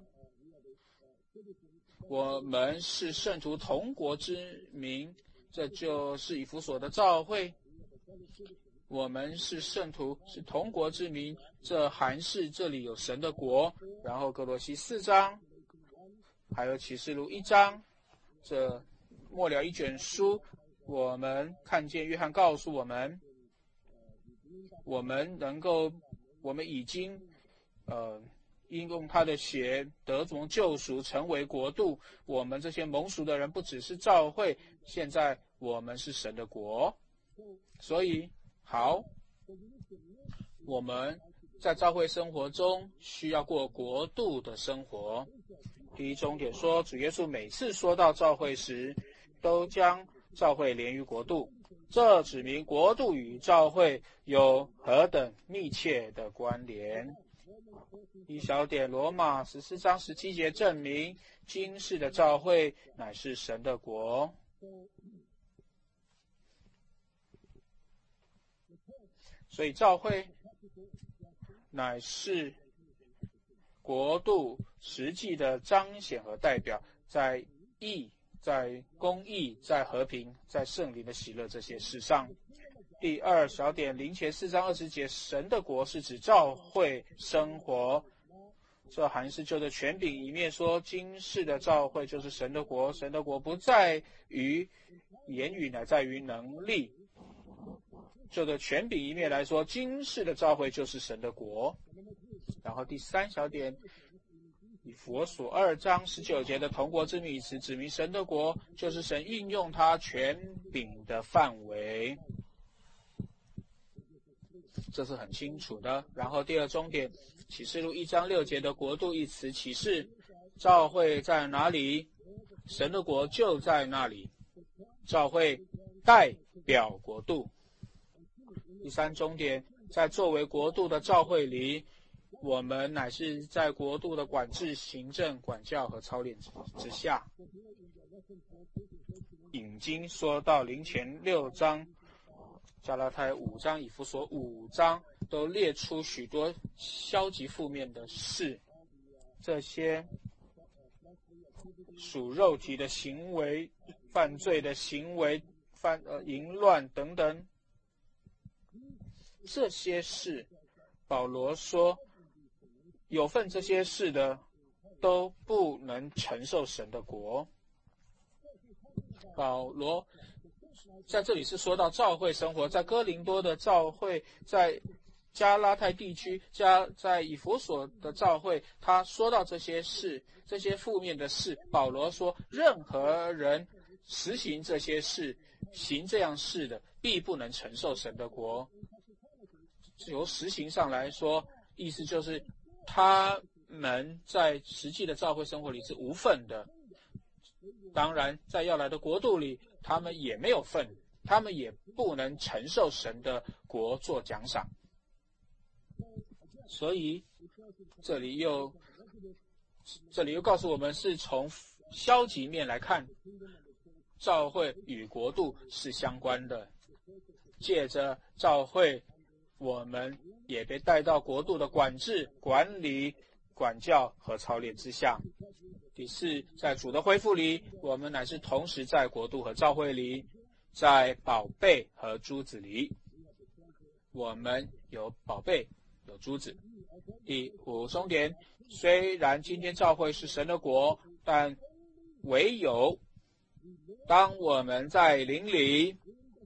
我们是圣徒同国之民，这就是以弗所的教会。我们是圣徒，是同国之民，这含是这里有神的国。然后哥罗西4章，还有启示录1章，这末了一卷书，我们看见约翰告诉我们，我们已经因用他的血得从救赎，成为国度。我们这些蒙赎的人不只是教会，现在我们是神的国。所以好，我们在教会生活中需要过国度的生活。第一重点说，主耶稣每次说到教会时，都将教会连于国度，这指明国度与教会有何等密切的关联。 一小点罗马14章17节证明，今世的教会乃是神的国。所以教会乃是国度实际的彰显和代表，在义、在公义、在和平、在圣灵的喜乐这些事上。第二小点灵前4章20节，神的国是指教会生活。这还是就着权柄一面说，今世的教会就是神的国，神的国不在于言语，乃在于能力。就着权柄一面来说，今世的教会就是神的国。然后第三小点，以弗所2章19节的同国之名一词，指明神的国就是神运用他权柄的范围，这是很清楚的。然后第二重点，启示录1章6节的国度一词启示，教会在哪里，神的国就在那里，教会代表国度。第三重点，在作为国度的教会里，我们乃是在国度的管制、行政、管教和操练之下。引经说到灵前6章、加拉太5章、以弗所5章都列出许多消极负面的事，这些属肉体的行为、犯罪的行为、淫乱等等，这些事保罗说有份这些事的都不能承受神的国。保罗在这里是说到教会生活，在哥林多的教会，在加拉太地区，在以弗所的教会，他说到这些事，这些负面的事，保罗说任何人实行这些事，行这样事的，必不能承受神的国。由实行上来说，意思就是他们在实际的教会生活里是无份的。当然在要来的国度里，他们也没有份，他们也不能承受神的国做奖赏。所以这里又告诉我们，是从消极面来看，教会与国度是相关的。借着教会，我们也被带到国度的管制、管理、管教和操练之下。第四，在主的恢复里，我们乃是同时在国度和教会里，在宝贝和珠子里，我们有宝贝，有珠子。第五重点，虽然今天教会是神的国，但唯有当我们在灵里，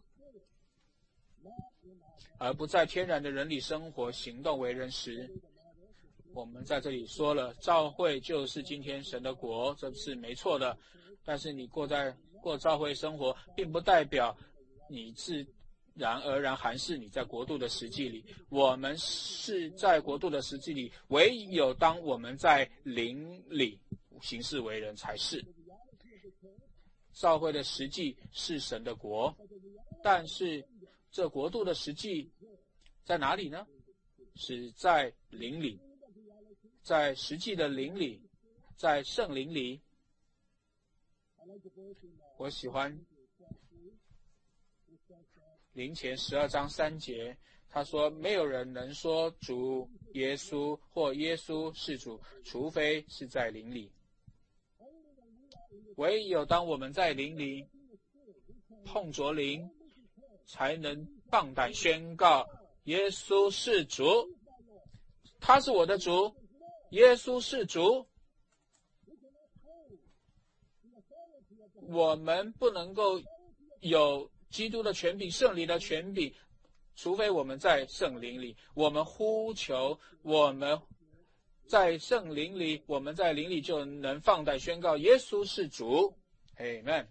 而不在天然的人里生活、行动、为人时，我们在这里说了，教会就是今天神的国，这是没错的。但是你过教会生活，并不代表你自然而然含是你在国度的实际里。我们是在国度的实际里，唯有当我们在灵里行事为人才是。教会的实际是神的国，但是这国度的实际在哪里呢？是在灵里，在实际的灵里，在圣灵里。我喜欢灵前12章3节，他说没有人能说主耶稣或耶稣是主，除非是在灵里。唯有当我们在灵里碰着灵，才能放胆宣告耶稣是主，他是我的主，耶稣是主。我们不能够有基督的权柄、圣灵的权柄，除非我们在圣灵里。我们呼求，我们在圣灵里，我们在灵里就能放胆宣告耶稣是主。Amen。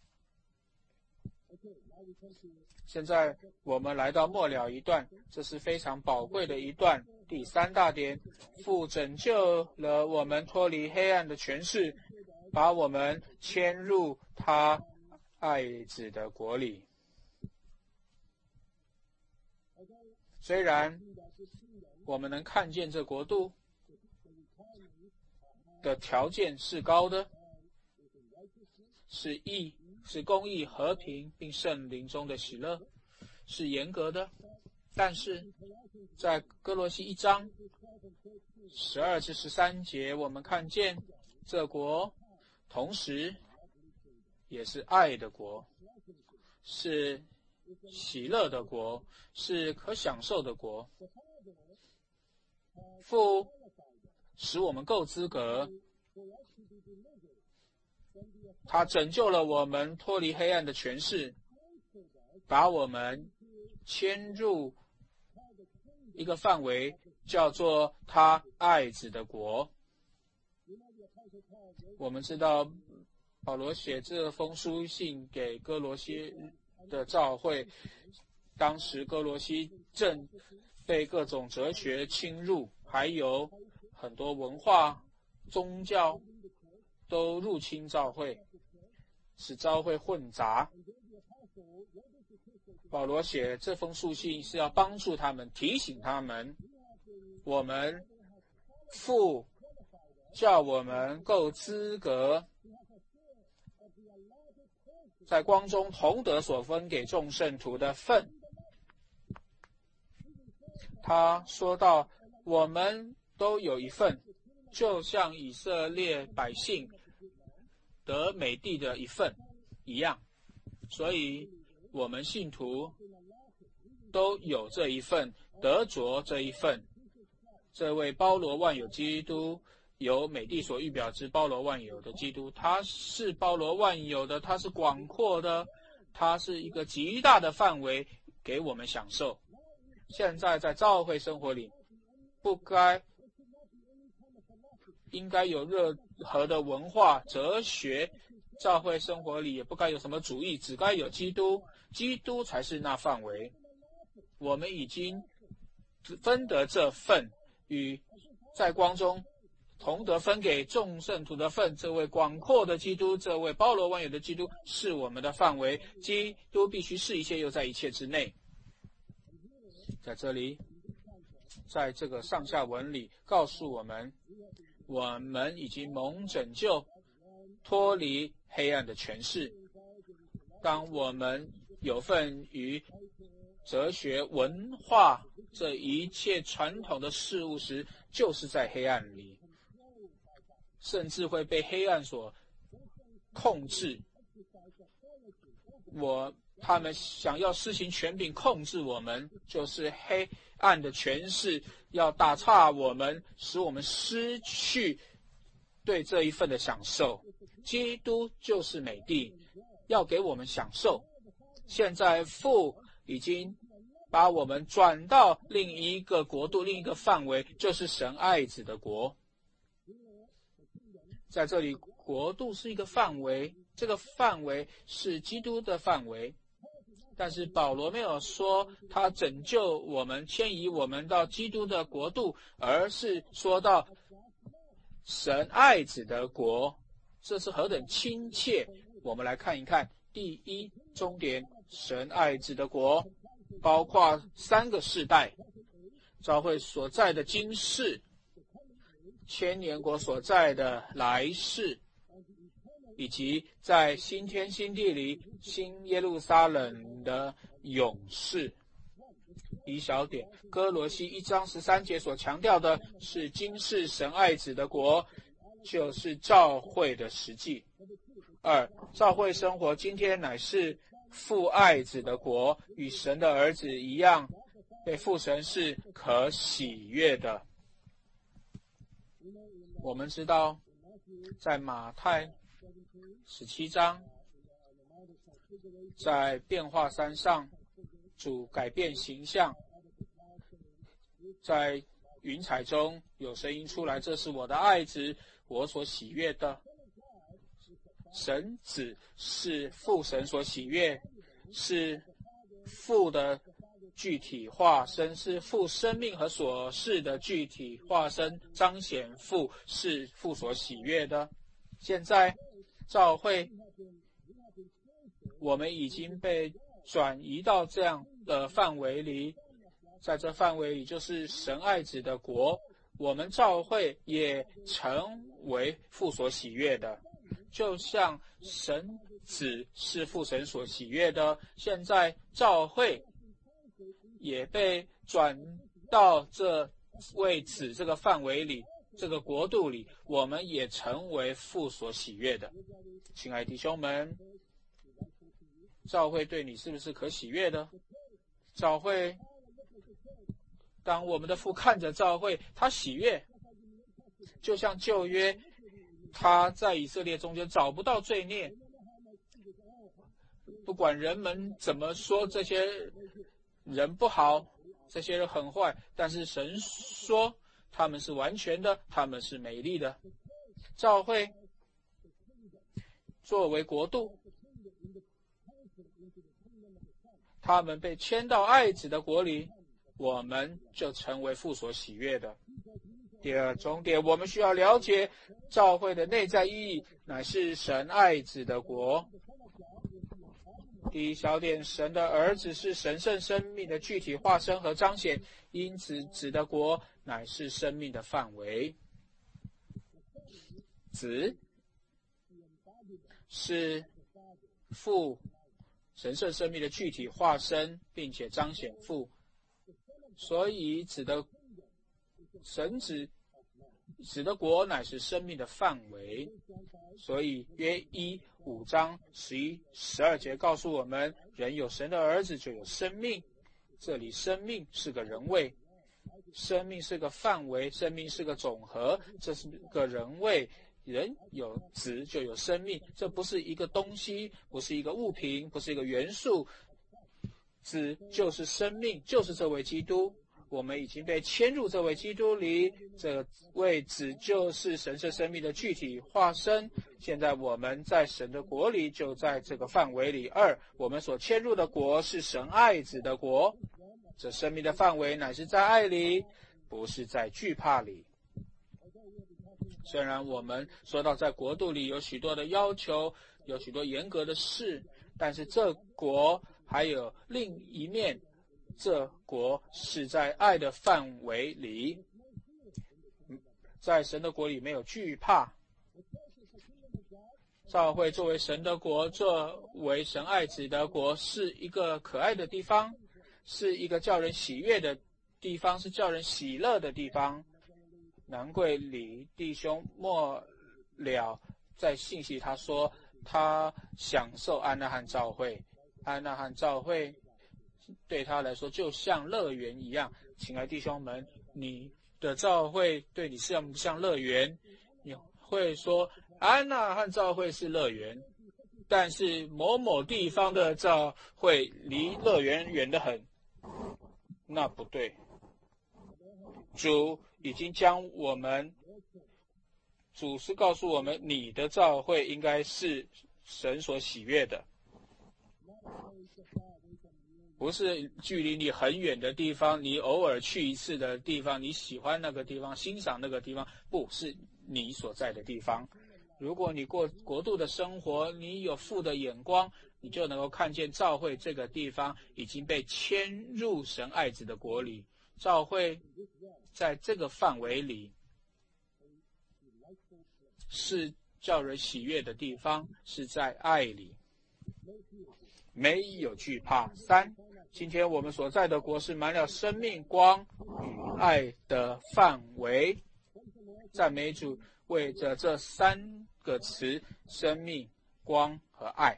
现在我们来到末了一段，这是非常宝贵的一段。第三大点，父拯救了我们脱离黑暗的权势，把我们迁入他爱子的国里。虽然我们能看见这国度， 的条件是高的，是义，是公义、和平，并圣灵中的喜乐，是严格的。但是在哥罗西1章12至13节，我们看见这国同时也是爱的国，是喜乐的国，是可享受的国。父使我们够资格，他拯救了我们脱离黑暗的权势，把我们迁入一个范围，叫做他爱子的国。我们知道保罗写这封书信给哥罗西的教会，当时哥罗西正被各种哲学侵入，还有很多文化、宗教都入侵教会，使教会混杂。保罗写这封书信是要帮助他们，提醒他们，我们父叫我们够资格，在光中同得所分给众圣徒的份。他说到，我们都有一份，就像以色列百姓得美地的一份一样，所以我们信徒都有这一份，得着这一份。这位包罗万有基督，有美地所预表之包罗万有的基督，他是包罗万有的，他是广阔的，他是一个极大的范围给我们享受。现在在教会生活里，应该有任何的文化、哲学，教会生活里也不该有什么主义，只该有基督，基督才是那范围。我们已经分得这份，与在光中同得分给众圣徒的份，这位广阔的基督，这位包罗万有的基督是我们的范围。基督必须是一切，又在一切之内。在这里，在这个上下文里告诉我们，我们已经蒙拯救，脱离黑暗的权势。当我们有份于哲学、文化这一切传统的事物时，就是在黑暗里，甚至会被黑暗所控制。他们想要施行权柄控制我们，就是黑暗的权势要打岔我们，使我们失去对这一份的享受。基督就是美地，要给我们享受。现在父已经把我们转到另一个国度、另一个范围，就是神爱子的国。在这里，国度是一个范围，这个范围是基督的范围。但是保罗没有说他拯救我们、迁移我们到基督的国度，而是说到神爱子的国，这是何等亲切。我们来看一看第一重点，神爱子的国包括3个世代：教会所在的今世、千年国所在的来世，以及在新天新地里新耶路撒冷的永世。一小点，哥罗西1章13节所强调的是今世神爱子的国，就是教会的实际。2，教会生活今天乃是父爱子的国，与神的儿子一样，被父神是可喜悦的。我们知道，在马太17章，在变化山上，主改变形象，在云彩中有声音出来，这是我的爱子，我所喜悦的。神子是父神所喜悦，是父的具体化身，是父生命和所事的具体化身，彰显父是父所喜悦的。现在教会，我们已经被转移到这样的范围里，在这范围里就是神爱子的国， 我们教会也成为父所喜悦的，就像神子是父神所喜悦的，现在教会也被转到这位子这个范围里，这个国度里，我们也成为父所喜悦的。亲爱的弟兄们，教会对你是不是可喜悦的？教会，当我们的父看着教会，他喜悦，就像旧约，他在以色列中间找不到罪孽，不管人们怎么说这些人不好，这些人很坏，但是神说他们是完全的，他们是美丽的。教会作为国度，他们被迁到爱子的国里，我们就成为父所喜悦的。第二重点，我们需要了解教会的内在意义，乃是神爱子的国。第一小点，神的儿子是神圣生命的具体化身和彰显，因此子的国乃是生命的范围。子是父神圣生命的具体化身，并且彰显父，所以子的国乃是生命的范围。所以约1 5章11、12节告诉我们，人有神的儿子就有生命。这里生命是个人位，生命是个范围，生命是个总和，这是个人位。人有子就有生命，这不是一个东西，不是一个物品，不是一个元素，子就是生命，就是这位基督。我们已经被迁入这位基督里，这位子就是神圣生命的具体化身。现在我们在神的国里，就在这个范围里。二，我们所迁入的国是神爱子的国，这生命的范围乃是在爱里，不是在惧怕里。虽然我们说到在国度里有许多的要求，有许多严格的事，但是这国还有另一面，这国是在爱的范围里，在神的国里没有惧怕。教会作为神的国，作为神爱子的国，是一个可爱的地方，是一个叫人喜悦的地方，是叫人喜乐的地方。难怪李弟兄末了在信息他说，他享受安纳汉教会，安纳汉教会对他来说就像乐园一样。亲爱的弟兄们，你的教会对你像不像乐园？你会说安纳汉教会是乐园，但是某某地方的教会离乐园远得很，那不对。主已经将我们，主是告诉我们，你的教会应该是神所喜悦的，不是距离你很远的地方，你偶尔去一次的地方，你喜欢那个地方，欣赏那个地方，不是你所在的地方。如果你过国度的生活，你有父的眼光，你就能够看见教会这个地方已经被迁入神爱子的国里。教会在这个范围里是叫人喜悦的地方，是在爱里，没有惧怕。三，今天我们所在的国是满了生命、光与爱的范围。赞美主，为着这三个词：生命、光和爱。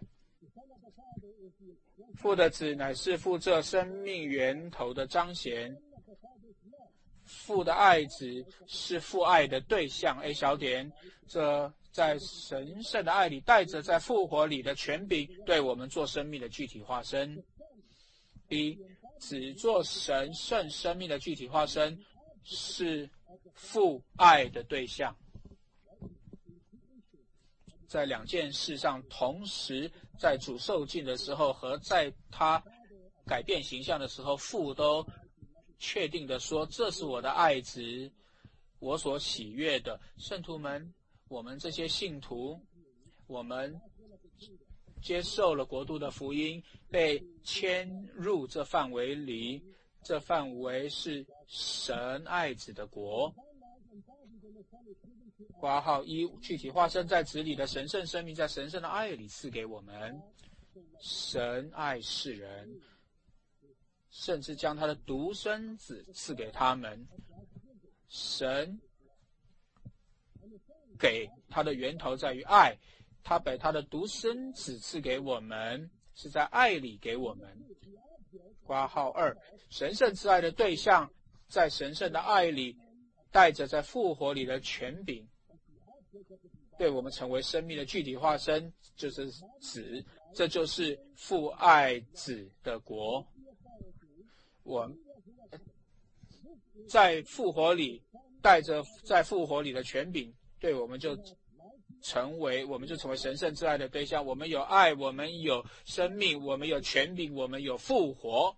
父的子乃是父这生命源头的彰显，父的爱子是父爱的对象。A 小点，这在神圣的爱里带着在复活里的权柄，对我们做生命的具体化身。B， 只做神圣生命的具体化身，是父爱的对象。在两件事上同时，在主受尽的时候和在他改变形象的时候，父都确定的说，这是我的爱子，我所喜悦的。圣徒们，我们这些信徒，我们接受了国度的福音，被迁入这范围里，这范围是神爱子的国。 括号一，具体化身在子里的神圣生命，在神圣的爱里赐给我们。神爱世人，甚至将他的独生子赐给他们。神给他的源头在于爱，他把他的独生子赐给我们，是在爱里给我们。括号二，神圣之爱的对象，在神圣的爱里带着在复活里的权柄，对我们成为生命的具体化身，就是子，这就是父爱子的国。我在复活里带着在复活里的权柄，对我们就成为神圣之爱的对象。我们有爱，我们有生命，我们有权柄，我们有复活。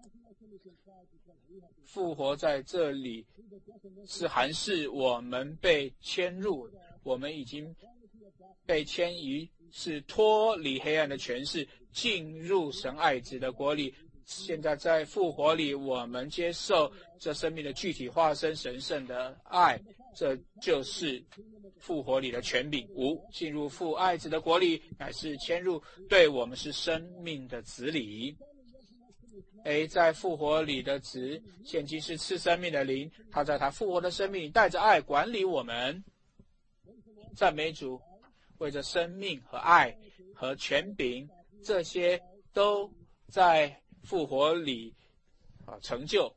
复活在这里是含示我们被迁入，我们已经被迁移，是脱离黑暗的权势，进入神爱子的国里。现在在复活里，我们接受这生命的具体化身，神圣的爱，这就是复活里的权柄。五，进入父爱子的国里，乃是迁入对我们是生命的子里。A， 在复活里的子，现今是赐生命的灵，他在他复活的生命里带着爱管理我们。赞美主，为着生命和爱和权柄，这些都在复活里成就。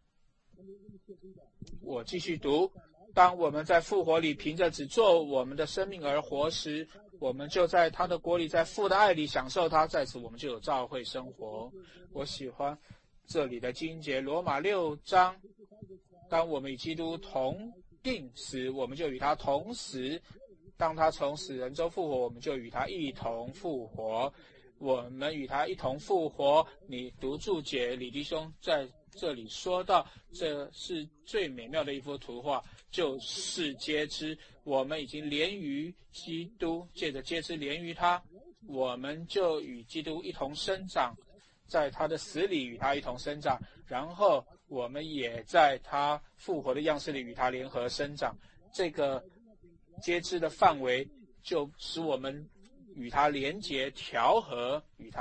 我继续读，当我们在复活里凭着只做我们的生命而活时，我们就在他的国里，在父的爱里享受他，在此我们就有召会生活。我喜欢这里的经节，罗马6章，当我们与基督同定时，我们就与他同死，当他从死人中复活，我们就与他一同复活。我们与他一同复活。你读注解，李弟兄在这里说到，这是最美妙的一幅图画，就是接枝。我们已经连于基督，借着接枝连于他，我们就与基督一同生长，在他的死里与他一同生长，然后我们也在他复活的样式里与他联合生长。这个接枝的范围就使我们与他连结调和，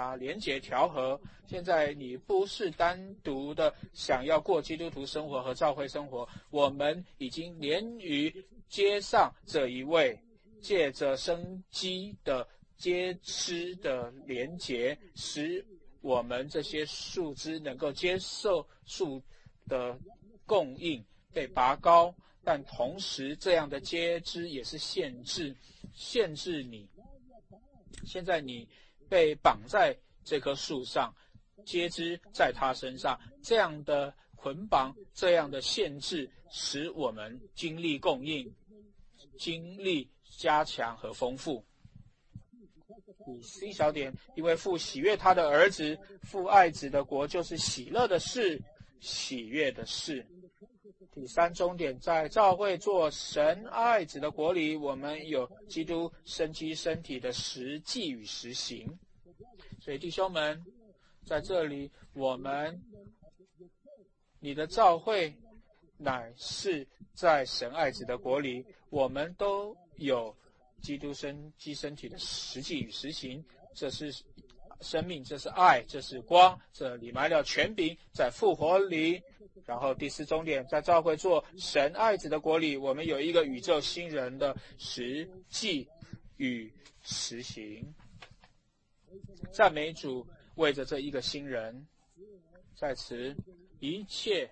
现在你不是单独的想要过基督徒生活和教会生活，我们已经连于接上这一位，借着生机的接枝的连结，使我们这些树枝能够接受树的供应，被拔高。但同时这样的接枝也是限制你。现在你被绑在这棵树上，接枝在他身上，这样的捆绑，这样的限制，使我们经历供应，经历加强和丰富。第 C 小点，因为父喜悦他的儿子，父爱子的国就是喜乐的事，喜悦的事。第三中点，在教会做神爱子的国里，我们有基督生机身体的实际与实行。所以弟兄们，在这里你的教会乃是在神爱子的国里，我们都有基督生机身体的实际与实行。这是生命，这是爱，这是光，这里埋了权柄，在复活里。然后第四中点，在教会做神爱子的国里，我们有一个宇宙新人的实际与实行。赞美主，为着这一个新人，在此一切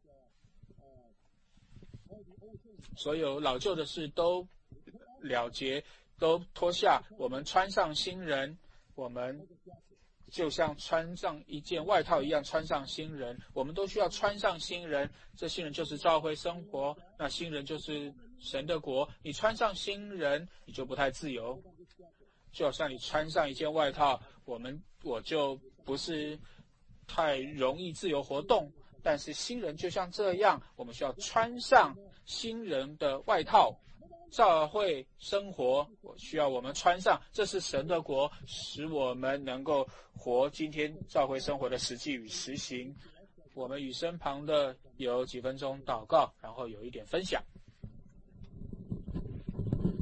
所有老旧的事都了结，都脱下，我们穿上新人，我们就像穿上一件外套一样穿上新人，我们都需要穿上新人。这新人就是教会生活，那新人就是神的国。你穿上新人，你就不太自由。就好像你穿上一件外套，我就不是太容易自由活动。但是新人就像这样，我们需要穿上新人的外套。教会生活需要我们穿上，这是神的国，使我们能够活今天教会生活的实际与实行。我们与身旁的有几分钟祷告，然后有一点分享。